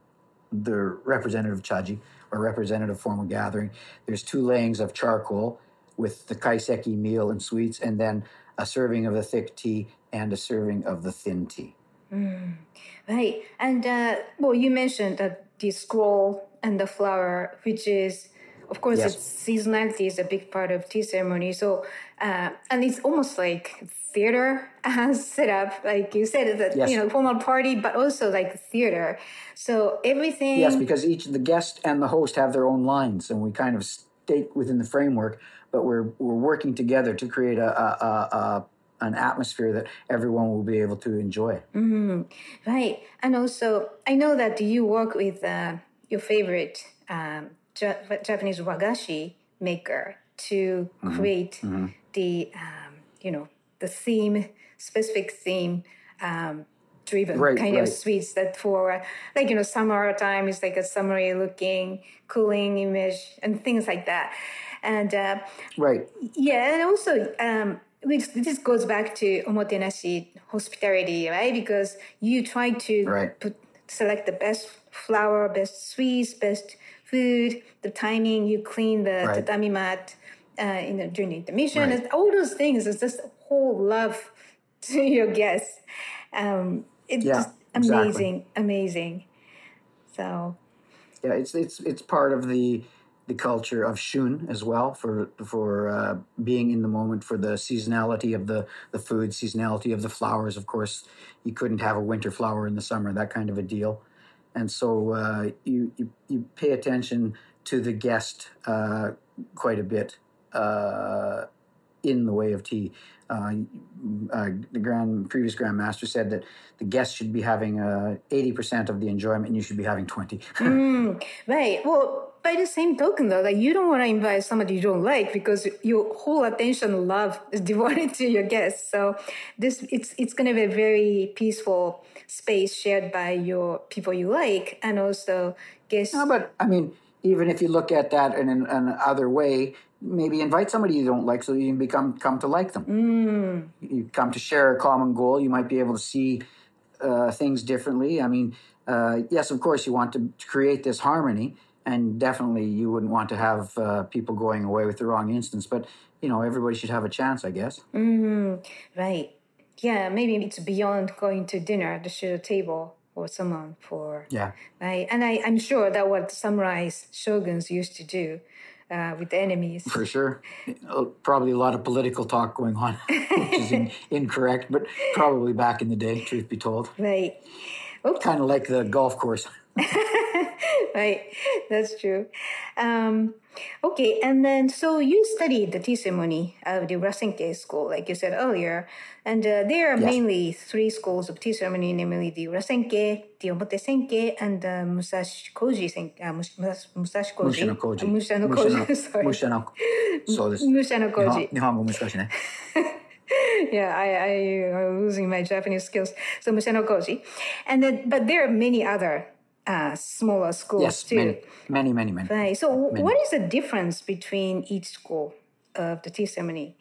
the representative chaji or representative formal gathering. There's two layings of charcoal with the kaiseki meal and sweets, and then a serving of the thick tea and a serving of the thin tea. Mm, right. And, uh, well, you mentioned that the scroll and the flower, which is, of course, Yes. it's, seasonality is a big part of tea ceremony. So, uh, and it's almost like theater as set up, like you said, that, Yes. you know, formal party, but also like theater. So everything. Yes, because each the guest and the host have their own lines, and we kind of stay within the framework, but we're we're working together to create a, a, a, a an atmosphere that everyone will be able to enjoy. Mm-hmm. Right. And also, I know that you work with uh, your favorite um, ja- Japanese wagashi maker to Mm-hmm. create Mm-hmm. the, um, you know, the theme, specific theme um, driven Right, kind right. of sweets that for, uh, like, you know, summertime is like a summery looking, cooling image and things like that. And uh, Right. yeah, and also, um, which this goes back to omotenashi, hospitality, right? Because you try to Right. put, select the best flour, best sweets, best food, the timing, you clean the Right. tatami mat uh, you know, during the intermission, Right. and all those things is just whole love to your guests. Um, it's Yeah, just exactly. amazing, amazing. So, Yeah, it's it's it's part of the the culture of shun as well, for for uh, being in the moment, for the seasonality of the, the food, seasonality of the flowers. Of course, you couldn't have a winter flower in the summer, that kind of a deal. And so uh, you, you you pay attention to the guest uh, quite a bit uh, in the way of tea. Uh, uh, the grand previous Grand Master said that the guest should be having uh, eighty percent of the enjoyment, and you should be having twenty. mm, right. Well, by the same token, though, like you don't want to invite somebody you don't like because your whole attention, love is devoted to your guests. So this it's it's going to be a very peaceful space shared by your people you like, and also guests. No, but I mean, even if you look at that in an, an other way, maybe invite somebody you don't like so you can become come to like them. Mm. You come to share a common goal. You might be able to see uh, things differently. I mean, uh, yes, of course, you want to, to create this harmony, and definitely you wouldn't want to have uh, people going away with the wrong instance. But, you know, everybody should have a chance, I guess. Mm, right. Yeah, maybe it's beyond going to dinner to share a table or someone for... Yeah. Right. And I, I'm sure that what samurai shoguns used to do uh, with the enemies. For sure. Probably a lot of political talk going on, which is in, incorrect, but probably back in the day, truth be told. Right. Oops. Kind of like the golf course. Right, that's true. Um, okay, and then so you studied the tea ceremony of the Urasenke school, like you said earlier, and uh, there are Yes. mainly three schools of tea ceremony, namely the Urasenke, the Omote Senke, and the Musashi Koji Senke. Uh, Mus- Mus- Musashi Koji. Mushano Koji. Uh, Mushano Koji. Sorry. 武者のそうです。 Mushano 日本 Koji. 日本語難しいね。 Yeah, I, I am losing my Japanese skills. So Mushano Koji, and then but there are many other uh, smaller schools Yes, too. many, many, many, many. Right. So, Many. what is the difference between each school of the tea ceremony?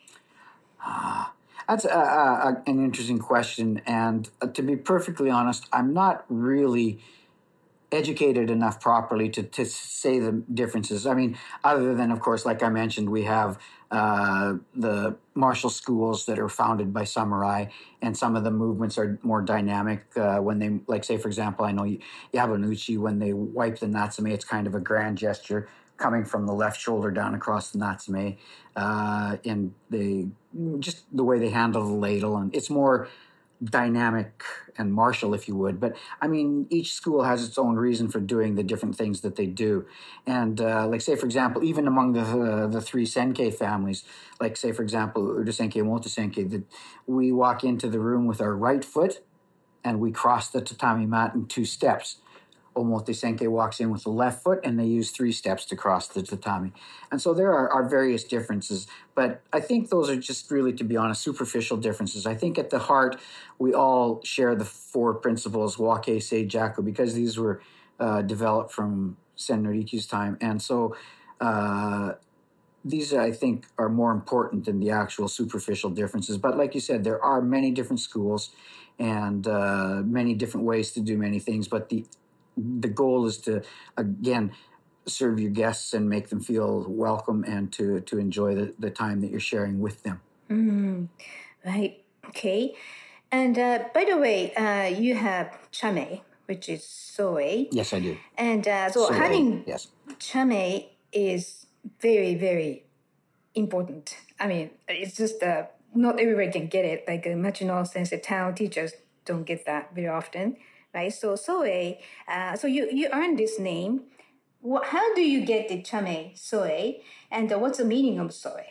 That's a, a, an interesting question, and uh, to be perfectly honest, I'm not really educated enough properly to, to say the differences. I mean, other than, of course, like I mentioned, we have uh, the martial schools that are founded by samurai, and some of the movements are more dynamic. Uh, when they, like, say, for example, I know Yabunuchi, when they wipe the natsume, it's kind of a grand gesture coming from the left shoulder down across the natsume, uh, and they just the way they handle the ladle, and it's more dynamic and martial, if you would. But I mean, each school has its own reason for doing the different things that they do. And uh, like, say, for example, even among the uh, the three Senkei families, like, say, for example, Uda Senkei, Omote Senkei, that we walk into the room with our right foot and we cross the tatami mat in two steps. Omote Senkei walks in with the left foot, and they use three steps to cross the tatami. And so there are, are various differences, but I think those are just really, to be honest, superficial differences. I think at the heart, we all share the four principles, Wake, Sei, Jaku, because these were uh, developed from Sen Noriku's time. And so uh, these, I think, are more important than the actual superficial differences. But like you said, there are many different schools and uh, many different ways to do many things, but the The goal is to, again, serve your guests and make them feel welcome and to, to enjoy the, the time that you're sharing with them. Mm, right. Okay. And uh, by the way, uh, you have chame, which is soe. Yes, I do. And uh, so Soe, having yes. chame is very, very important. I mean, it's just uh, not everybody can get it. Like uh, Machino Sensei town teachers don't get that very often. Right, so soe, uh, so you, you earned this name. What, how do you get the chame soe, and uh, what's the meaning of soe?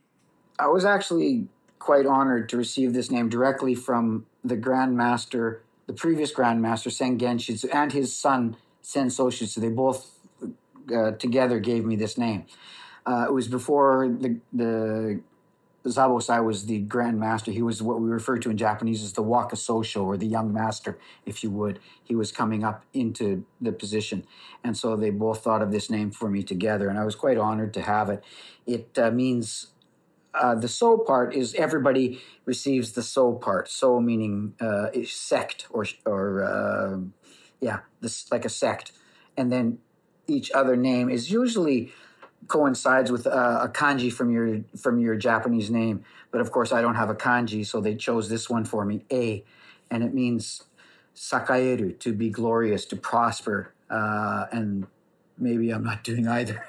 I was actually quite honored to receive this name directly from the Grand Master, the previous Grand Master, Sen Genshitsu, and his son, Sen Soshitsu. They both uh, together gave me this name. Uh, it was before the the Zabosai was the Grand Master. He was what we refer to in Japanese as the Waka Sosho, or the young master, if you would. He was coming up into the position. And so they both thought of this name for me together, and I was quite honored to have it. It uh, means, uh, the so part is everybody receives the so part. So meaning uh, sect, or, or uh, yeah, this like a sect. And then each other name is usually coincides with uh, a kanji from your from your Japanese name, but of course I don't have a kanji, so they chose this one for me, A, and it means sakaeru, to be glorious, to prosper, uh, and maybe I'm not doing either.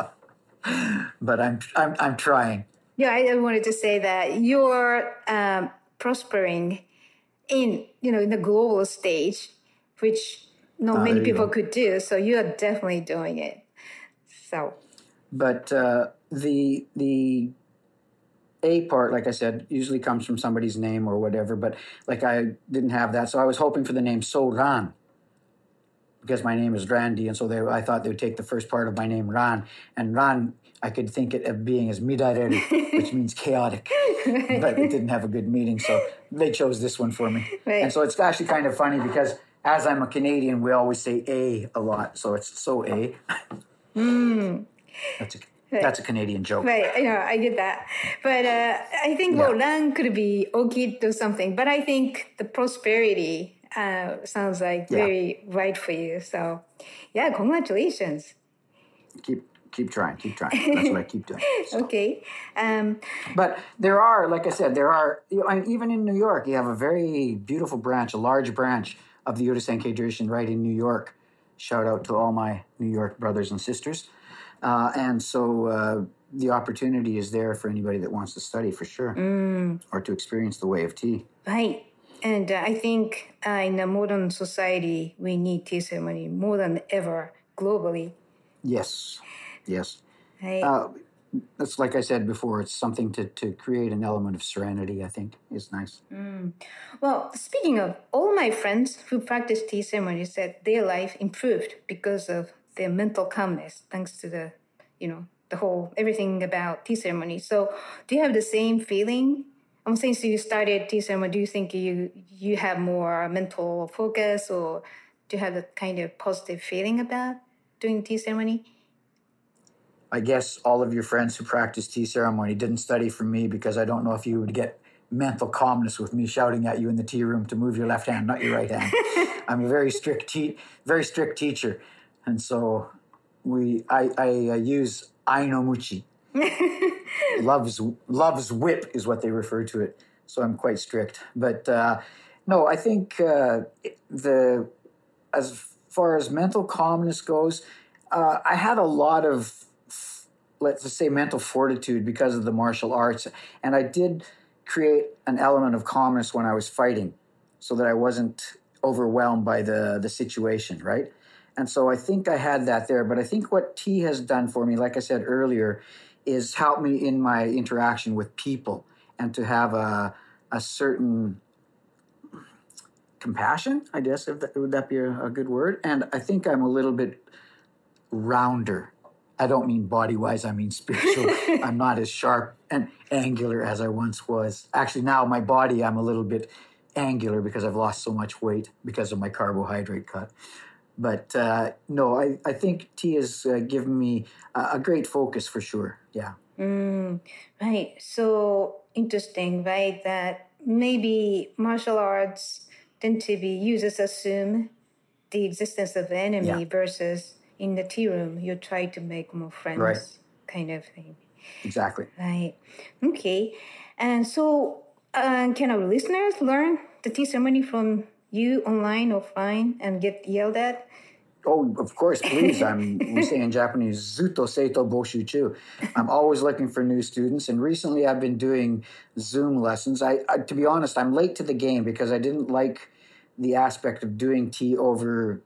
But I'm I'm I'm trying. Yeah, I wanted to say that you're um, prospering in you know in the global stage, which not Ah, many there you people go. could do. So you are definitely doing it. So But uh, the the A part, like I said, usually comes from somebody's name or whatever. But like I didn't have that, so I was hoping for the name So-ran because my name is Randy, and so they I thought they would take the first part of my name Ran, and Ran I could think it of being as Midareru, which means chaotic, but it didn't have a good meaning, so they chose this one for me. Right. And so it's actually kind of funny because as I'm a Canadian, we always say A a lot, so it's So A. mm, That's a that's a Canadian joke. right, you know, I get that. But uh, I think Yeah. well, Ran could be okay to something. But I think the prosperity uh, sounds like Yeah. very right for you. So yeah, congratulations. Keep keep trying, keep trying. That's what I keep doing. Okay. Um, But there are, like I said, there are, you know, and even in New York, you have a very beautiful branch, a large branch of the Urasenke tradition right in New York. Shout out to all my New York brothers and sisters. Uh, and so uh, the opportunity is there for anybody that wants to study for sure, mm, or to experience the way of tea. right. And uh, I think uh, in a modern society, we need tea ceremony more than ever globally. Yes, yes. Right? Uh, that's like I said before, it's something to, to create an element of serenity, I think, is nice. Mm. Well, speaking of, all my friends who practice tea ceremony said their life improved because of their mental calmness, thanks to the, you know, the whole everything about tea ceremony. So, do you have the same feeling? Um, since you started tea ceremony, do you think you you have more mental focus, or do you have that kind of positive feeling about doing tea ceremony? I guess all of your friends who practice tea ceremony didn't study from me because I don't know if you would get mental calmness with me shouting at you in the tea room to move your left hand, not your right hand. I'm a very strict te- very strict teacher, and so we I, I uh, use Ainomuchi. love's love's whip is what they refer to it. So I'm quite strict, but uh, no, I think uh, the as far as mental calmness goes, uh, I had a lot of, let's just say, mental fortitude because of the martial arts. And I did create an element of calmness when I was fighting so that I wasn't overwhelmed by the, the situation, right? And so I think I had that there. But I think what tea has done for me, like I said earlier, is help me in my interaction with people and to have a, a certain compassion, I guess, if that, would that be a, a good word? And I think I'm a little bit rounder. I don't mean body-wise, I mean spiritual. I'm not as sharp and angular as I once was. Actually, now my body, I'm a little bit angular because I've lost so much weight because of my carbohydrate cut. But uh, no, I, I think tea has uh, given me a, a great focus for sure. Yeah. Mm, right. So interesting, right? That maybe martial arts tend to be users assume the existence of the enemy Yeah. versus in the tea room, you try to make more friends, Right. kind of thing. Exactly. Right. Okay. And so, uh, can our listeners learn the tea ceremony from you online, offline, and get yelled at? Oh, of course, please. I'm, we say in Japanese, zuto seito boshuchu. I'm always looking for new students. And recently I've been doing Zoom lessons. I, I, to be honest, I'm late to the game because I didn't like the aspect of doing tea over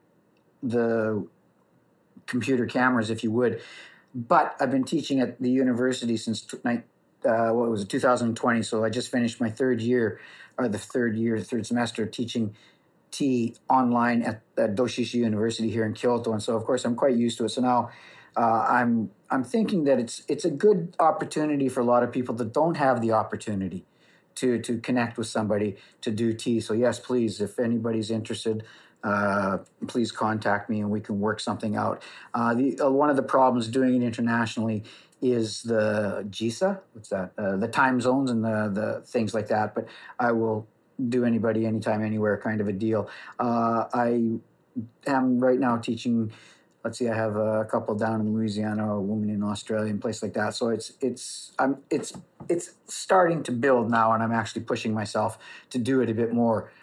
the computer cameras, if you would. But I've been teaching at the university since uh, what was it, two thousand twenty. So I just finished my third year, or the third year, third semester teaching tea online at, at Doshishi University here in Kyoto. And so, of course, I'm quite used to it. So now uh, I'm I'm thinking that it's it's a good opportunity for a lot of people that don't have the opportunity to to connect with somebody to do tea. So yes, please, if anybody's interested, uh, please contact me and we can work something out. Uh, the uh, one of the problems doing it internationally is the J I S A. What's that? Uh, the time zones and the the things like that. But I will do anybody, anytime, anywhere kind of a deal. Uh, I am right now teaching. Let's see, I have a couple down in Louisiana, a woman in Australia, and place like that. So it's it's I'm it's it's starting to build now, and I'm actually pushing myself to do it a bit more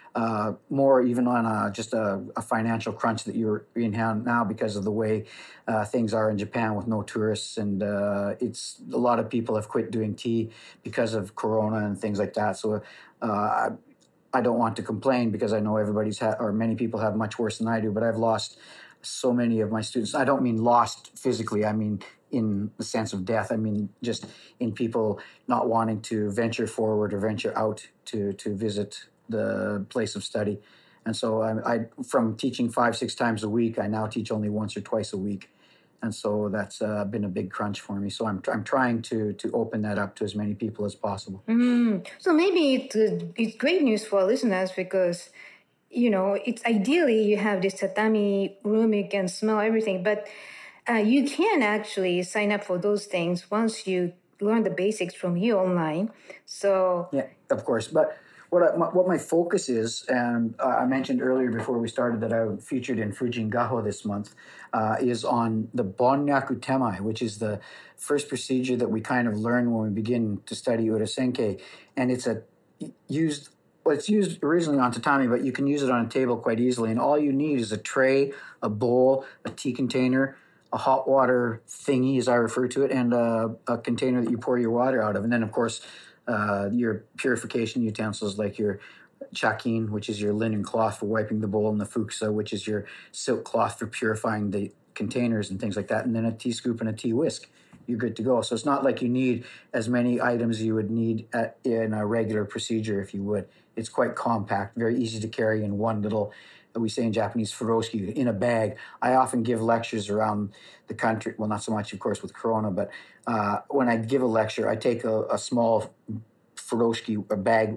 uh, more even on a, just a, a financial crunch that you're in now because of the way uh, things are in Japan with no tourists. And uh, it's a lot of people have quit doing tea because of Corona and things like that. So uh, I, I don't want to complain because I know everybody's had, or many people have much worse than I do, but I've lost so many of my students. I don't mean lost physically. I mean in the sense of death. I mean just in people not wanting to venture forward or venture out to, to visit the place of study. And so I, I, from teaching five, six times a week, I now teach only once or twice a week. And so that's uh, been a big crunch for me. So I'm I'm trying to to open that up to as many people as possible. Mm. So maybe it's, uh, it's great news for our listeners because, you know, it's ideally you have this tatami room, you can smell everything, but uh, you can actually sign up for those things once you learn the basics from you online. So yeah, of course. But what I, my, what my focus is, and uh, I mentioned earlier before we started that I featured in Fujin Gaho this month, uh, is on the Bonnyaku Temai, which is the first procedure that we kind of learn when we begin to study Urasenke. And it's a used, well, it's used originally on tatami, but you can use it on a table quite easily. And all you need is a tray, a bowl, a tea container, a hot water thingy, as I refer to it, and a, a container that you pour your water out of. And then, of course, Uh, your purification utensils like your chakin, which is your linen cloth for wiping the bowl, and the fukusa, which is your silk cloth for purifying the containers and things like that, and then a tea scoop and a tea whisk. You're good to go. So it's not like you need as many items you would need at, in a regular procedure, if you would. It's quite compact, very easy to carry in one little, we say in Japanese, furoshiki, in a bag. I often give lectures around the country. Well, not so much, of course, with Corona, but uh, when I give a lecture, I take a, a small furoshiki, a bag,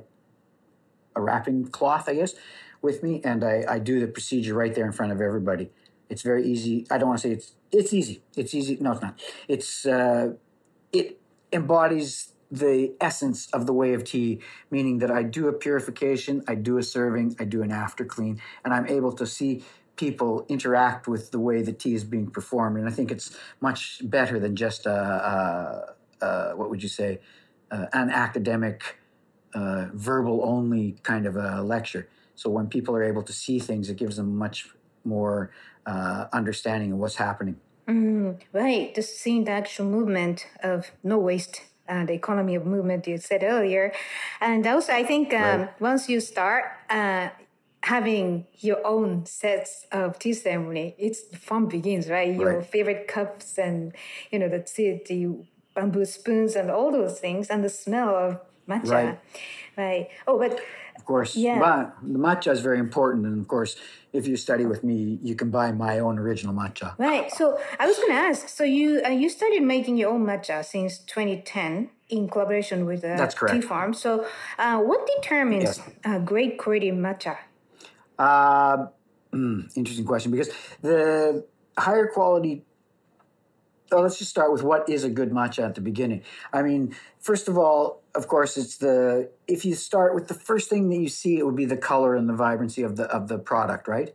a wrapping cloth, I guess, with me, and I, I do the procedure right there in front of everybody. It's very easy. I don't want to say it's it's easy. It's easy. No, it's not. It's uh, it embodies the essence of the way of tea, meaning that I do a purification, I do a serving, I do an after clean, and I'm able to see people interact with the way the tea is being performed. And I think it's much better than just a, a, a what would you say, uh, an academic, uh, verbal-only kind of a lecture. So when people are able to see things, it gives them much more uh, understanding of what's happening. Mm, right, just seeing the actual movement of no waste. Uh, the economy of movement you said earlier. And also, I think um, right. once you start uh, having your own sets of tea ceremony, it's fun begins, right? Your right. favorite cups and, you know, the tea, the bamboo spoons and all those things and the smell of matcha. Right. Right. Oh, but... Of course, yeah. But the matcha is very important. And of course, if you study with me, you can buy my own original matcha. Right. So I was going to ask, so you uh, you started making your own matcha since twenty ten in collaboration with a That's correct. tea farm. So uh, what determines Yes. uh, great quality matcha? Uh, mm, interesting question, because the higher quality... So let's just start with what is a good matcha at the beginning. I mean, first of all, of course, it's the, if you start with the first thing that you see, it would be the color and the vibrancy of the of the product, right?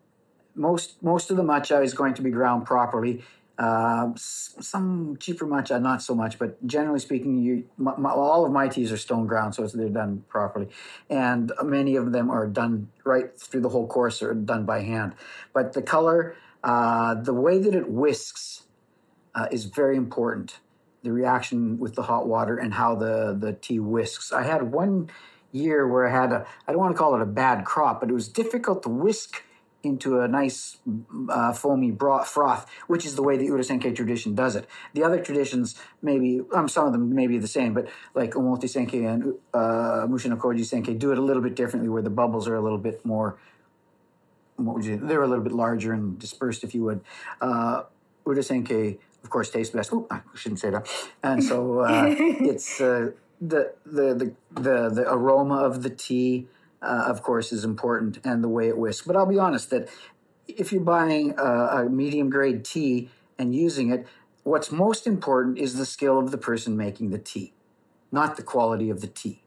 Most most of the matcha is going to be ground properly. Uh, some cheaper matcha, not so much, but generally speaking, you, my, my, all of my teas are stone ground, so it's, they're done properly. And many of them are done right through the whole course, or done by hand. But the color, uh, the way that it whisks, Uh, is very important. The reaction with the hot water and how the, the tea whisks. I had one year where I had a, I don't want to call it a bad crop, but it was difficult to whisk into a nice uh, foamy broth, froth, which is the way the Urasenke tradition does it. The other traditions, maybe, um, some of them may be the same, but like Omote Senke and uh, Mushinokoji Senke do it a little bit differently, where the bubbles are a little bit more, what would you, they're a little bit larger and dispersed, if you would. Uh, Urasenke, of course, tastes best. Ooh, I shouldn't say that. And so uh, it's uh, the, the the the the aroma of the tea, uh, of course, is important, and the way it whisks. But I'll be honest that if you're buying a, a medium grade tea and using it, what's most important is the skill of the person making the tea, not the quality of the tea.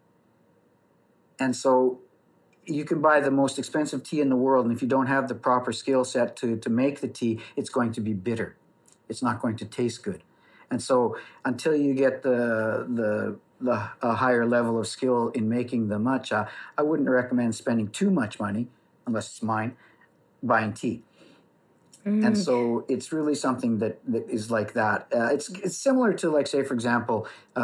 And so you can buy the most expensive tea in the world, and if you don't have the proper skill set to to make the tea, it's going to be bitter. It's not going to taste good. And so until you get the the the a higher level of skill in making the matcha, I wouldn't recommend spending too much money, unless it's mine, buying tea. Mm. And so it's really something that, that is like that. Uh, it's it's similar to, like, say, for example,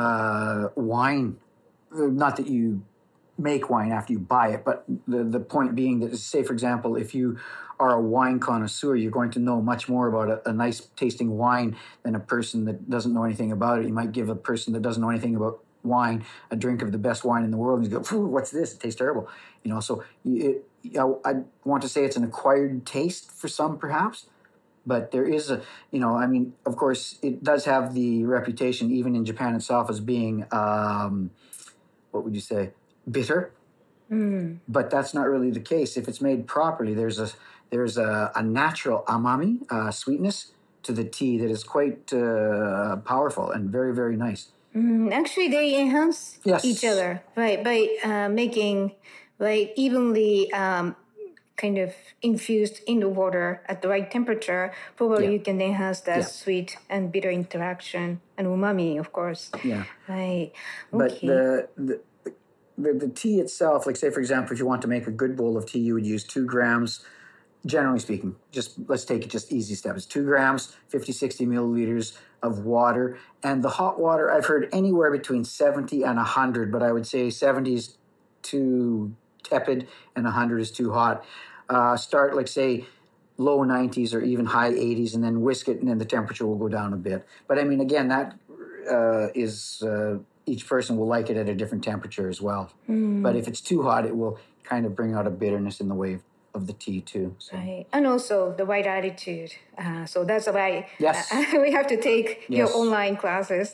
uh, wine. Not that you make wine after you buy it, but the, the point being that, say, for example, if you are a wine connoisseur, you're going to know much more about a, a nice tasting wine than a person that doesn't know anything about it. You might give a person that doesn't know anything about wine a drink of the best wine in the world, and you go, what's this? It tastes terrible. You know, so it, I, I want to say it's an acquired taste for some, perhaps. But there is a, you know, I mean, of course, it does have the reputation, even in Japan itself, as being, um, what would you say, bitter. Mm. But that's not really the case. If it's made properly, there's a there's a, a natural amami, uh, sweetness to the tea that is quite uh, powerful and very, very nice. Mm, actually, they enhance yes. each other by by uh, making like evenly um, kind of infused in the water at the right temperature. Probably yeah. you can enhance that yeah. sweet and bitter interaction and umami, of course. Yeah. Right. Okay. But the, the the the tea itself, like, say, for example, if you want to make a good bowl of tea, you would use two grams. Generally speaking, just let's take it just easy steps. Two grams, fifty, sixty milliliters of water. And the hot water, I've heard anywhere between seventy and one hundred, but I would say seventy is too tepid and one hundred is too hot. Uh, start, like, say, low nineties or even high eighties, and then whisk it, and then the temperature will go down a bit. But, I mean, again, that uh, is... Uh, each person will like it at a different temperature as well. Mm. But if it's too hot, it will kind of bring out a bitterness in the way of the tea too. So. Right. And also the right attitude. Uh, so that's why yes. uh, we have to take yes. your online classes.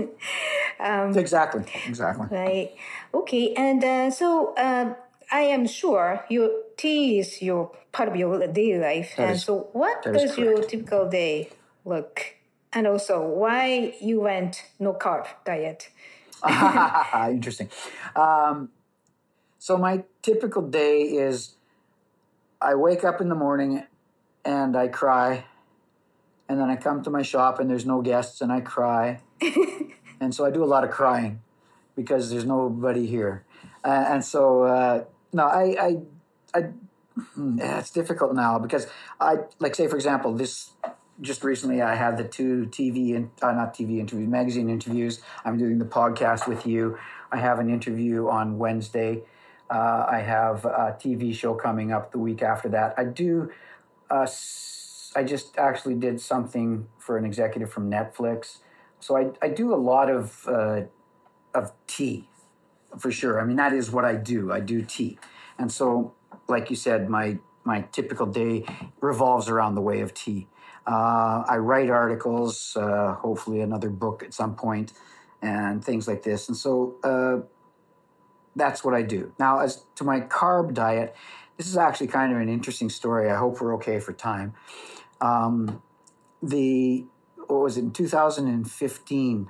um, exactly. Exactly. Right. Okay. And uh, so uh, I am sure your tea is your part of your daily life. That and is, so what does your typical day look? And also why you went no carb diet? Interesting. Um, so my typical day is I wake up in the morning and I cry, and then I come to my shop and there's no guests and I cry. And so I do a lot of crying because there's nobody here. Uh, and so, uh, no, I, I, I, yeah, it's difficult now because I, like, say, for example, this, just recently I had the two T V, and uh, not T V interviews, magazine interviews. I'm doing the podcast with you. I have an interview on Wednesday. Uh, I have a T V show coming up the week after that. I do, uh, I just actually did something for an executive from Netflix. So I, I do a lot of, uh, of tea, for sure. I mean, that is what I do. I do tea. And so, like you said, my, my typical day revolves around the way of tea. Uh, I write articles, uh, hopefully another book at some point, and things like this. And so uh, that's what I do. Now, as to my carb diet, this is actually kind of an interesting story. I hope we're okay for time. Um, the, what was it, in two thousand fifteen,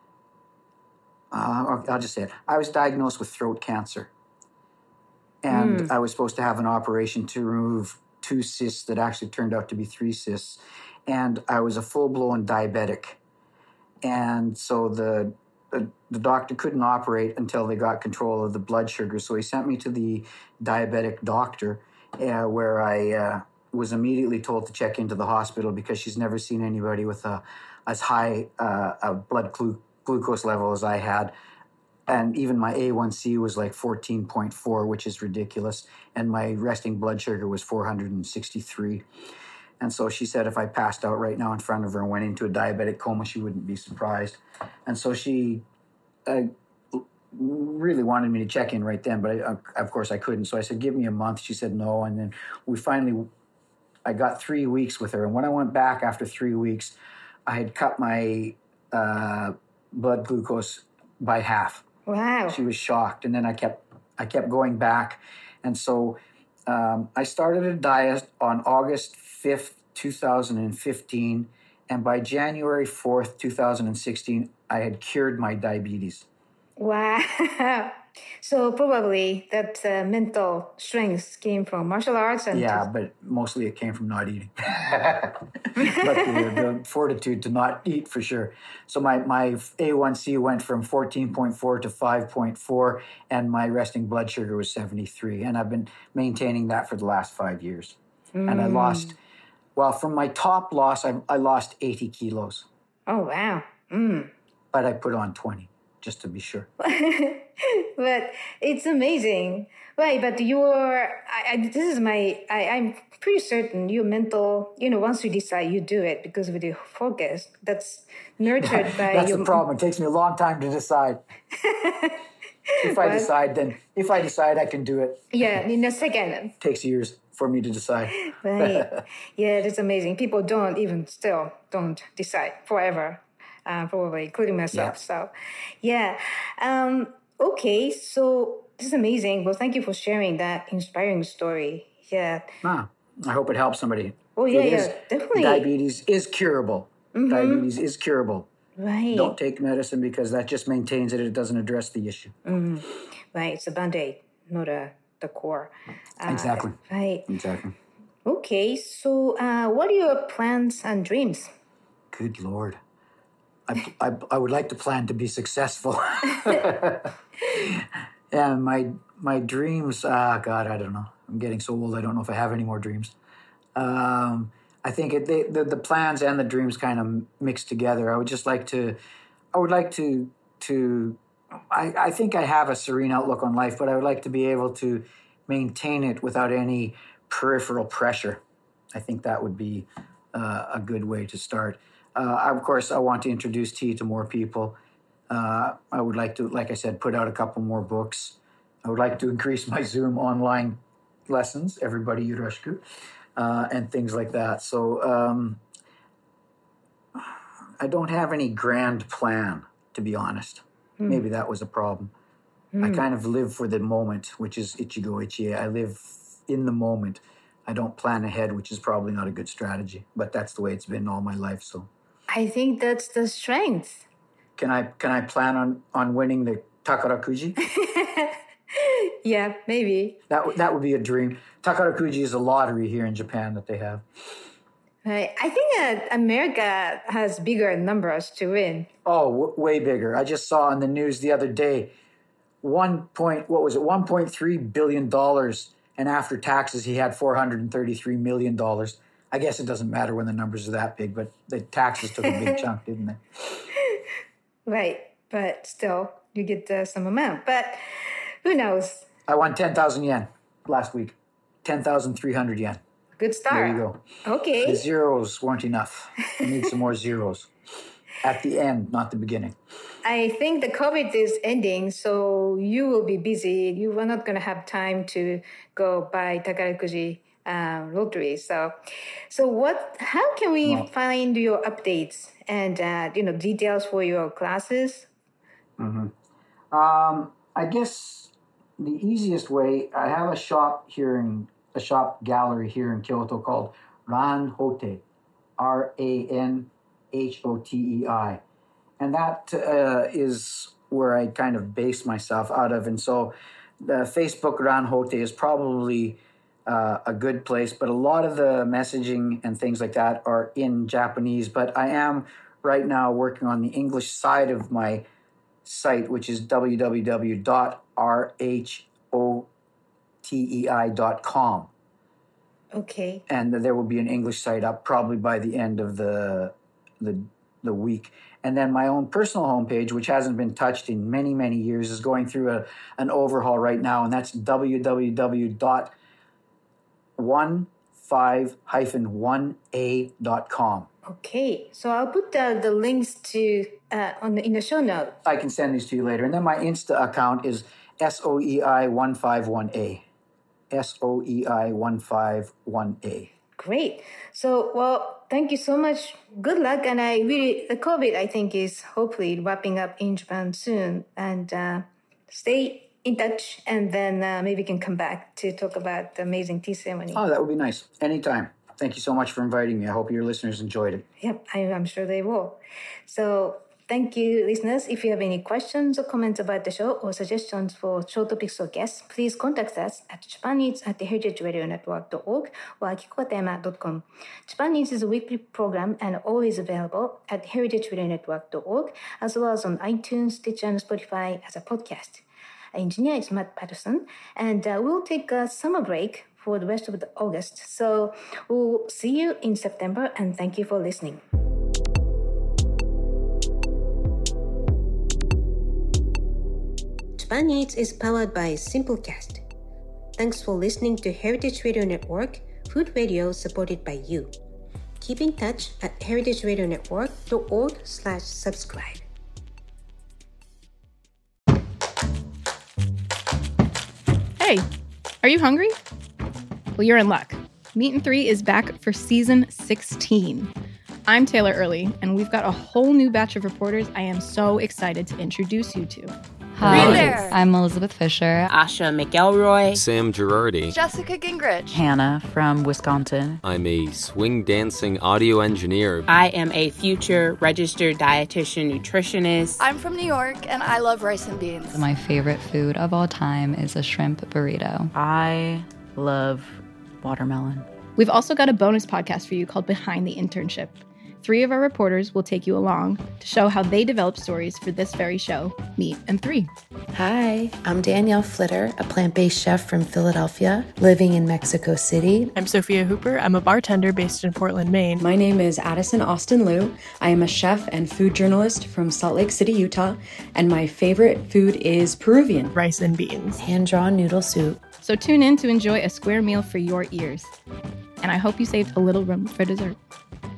uh, I'll just say it. I was diagnosed with throat cancer. And mm. I was supposed to have an operation to remove two cysts that actually turned out to be three cysts. And I was a full-blown diabetic. And so the, the the doctor couldn't operate until they got control of the blood sugar. So he sent me to the diabetic doctor, uh, where I uh, was immediately told to check into the hospital because she's never seen anybody with a as high uh, a blood glu- glucose level as I had. And even my A one C was like fourteen point four, which is ridiculous. And my resting blood sugar was four hundred sixty-three. And so she said if I passed out right now in front of her and went into a diabetic coma, she wouldn't be surprised. And so she uh, really wanted me to check in right then, but I, uh, of course I couldn't. So I said, give me a month. She said no. And then we finally, I got three weeks with her. And when I went back after three weeks, I had cut my uh, blood glucose by half. Wow. She was shocked. And then I kept I kept going back. And so um, I started a diet on August fifth, two thousand fifteen. And by January fourth, two thousand sixteen, I had cured my diabetes. Wow. So probably that uh, mental strength came from martial arts and Yeah, to- but mostly it came from not eating. But the, the fortitude to not eat for sure. So my, my A one C went from fourteen point four to five point four, and my resting blood sugar was seventy-three. And I've been maintaining that for the last five years. Mm. And I lost, well, from my top loss, I, I lost eighty kilos. Oh, wow. Mm. But I put on twenty, just to be sure. But it's amazing. Right, but your, I, I, this is my, I, I'm pretty certain your mental, you know, once you decide, you do it because of the focus that's nurtured by That's your... the problem. It takes me a long time to decide. If I Well- decide, then if I decide, I can do it. Yeah, in a second. It takes years for me to decide. Right. Yeah, that's amazing. People don't even still don't decide forever, uh, probably, including myself. Yeah. So, yeah. Um, okay, so this is amazing. Well, thank you for sharing that inspiring story. Yeah. Ah, I hope it helps somebody. Oh, yeah, It yeah, is- definitely. Diabetes is curable. Diabetes is curable. Right. Don't take medicine because that just maintains it. It doesn't address the issue. Right. It's a band-aid, not a, the core. Uh, Exactly. Right. Exactly. Okay, so uh, what are your plans and dreams? Good Lord. I, I, I would like to plan to be successful. Yeah, my my dreams, ah, God, I don't know. I'm getting so old, I don't know if I have any more dreams. Um, I think it, they, the, the plans and the dreams kind of mix together. I would just like to, I would like to, to I, I think I have a serene outlook on life, but I would like to be able to maintain it without any peripheral pressure. I think that would be uh, a good way to start. Uh, of course, I want to introduce tea to more people. Uh, I would like to, like I said, put out a couple more books. I would like to increase my Zoom online lessons, everybody Yoroshiku, uh, and things like that. So um, I don't have any grand plan, to be honest. Mm. Maybe that was a problem. Mm. I kind of live for the moment, which is Ichigo Ichie. I live in the moment. I don't plan ahead, which is probably not a good strategy, but that's the way it's been all my life. So I think that's the strength. Can I can I plan on, on winning the Takarakuji? Yeah, maybe. That w- that would be a dream. Takarakuji is a lottery here in Japan that they have. Right. I think that America has bigger numbers to win. Oh, w- way bigger. I just saw on the news the other day, one point what was it, one point three billion dollars, and after taxes he had four hundred and thirty three million dollars. I guess it doesn't matter when the numbers are that big, but the taxes took a big chunk, didn't they? Right, but still, you get uh, some amount. But who knows? I won ten thousand yen last week. ten thousand three hundred yen. Good start. There you go. Okay. The zeros weren't enough. I need some more zeros. At the end, not the beginning. I think the COVID is ending, so you will be busy. You are not going to have time to go buy Takarakuji uh, lottery. So, so what? How can we Well, find your updates and uh, you know details for your classes? Um, I guess the easiest way, I have a shop here in a shop gallery here in Kyoto called Ran Hote, R A N H O T E I, and that uh, is where I kind of base myself out of. And so, the Facebook Ran Hote is probably uh, a good place, but a lot of the messaging and things like that are in Japanese. But I am right now working on the English side of my site, which is w w w dot r h o t e i dot com. Okay. And there will be an English site up probably by the end of the, the, the week. And then my own personal homepage, which hasn't been touched in many, many years, is going through a, an overhaul right now. And that's w w w dot one five dash one a dot com. Okay. So I'll put the, the links to uh, on the, in the show note. I can send these to you later. And then my Insta account is S O E I one five one A. S O E I one five one A. Great. So, well, thank you so much. Good luck. And I really, the COVID, I think, is hopefully wrapping up in Japan soon. And uh, stay in touch. And then uh, maybe we can come back to talk about the amazing tea ceremony. Oh, that would be nice. Anytime. Thank you so much for inviting me. I hope your listeners enjoyed it. Yep, I, I'm sure they will. So, Thank you, listeners. If you have any questions or comments about the show or suggestions for show topics or guests, please contact us at japaneats at heritageradionetwork.org or akikotema dot com. Japan Eats is a weekly program and always available at heritageradionetwork dot org, as well as on iTunes, Stitcher, and Spotify as a podcast. Our engineer is Matt Patterson, and uh, we'll take a summer break for the rest of the August. So we'll see you in September, and thank you for listening. Japan Eats is powered by Simplecast. Thanks for listening to Heritage Radio Network, food radio supported by you. Keep in touch at heritageradionetwork.org slash subscribe. Hey, are you hungry? Well, you're in luck. Meat and Three is back for season sixteen. I'm Taylor Early, and we've got a whole new batch of reporters I am so excited to introduce you to. Hi, I'm Elizabeth Fisher. Asha McElroy. Sam Girardi. Jessica Gingrich. Hannah from Wisconsin. I'm a swing dancing audio engineer. I am a future registered dietitian nutritionist. I'm from New York, and I love rice and beans. My favorite food of all time is a shrimp burrito. I love watermelon. We've also got a bonus podcast for you called Behind the Internship. Three of our reporters will take you along to show how they develop stories for this very show, Meat and Three. Hi, I'm Danielle Flitter, a plant-based chef from Philadelphia, living in Mexico City. I'm Sophia Hooper. I'm a bartender based in Portland, Maine. My name is Addison Austin Liu. I am a chef and food journalist from Salt Lake City, Utah, and my favorite food is Peruvian. Rice and beans. Hand-drawn noodle soup. So tune in to enjoy a square meal for your ears. And I hope you saved a little room for dessert.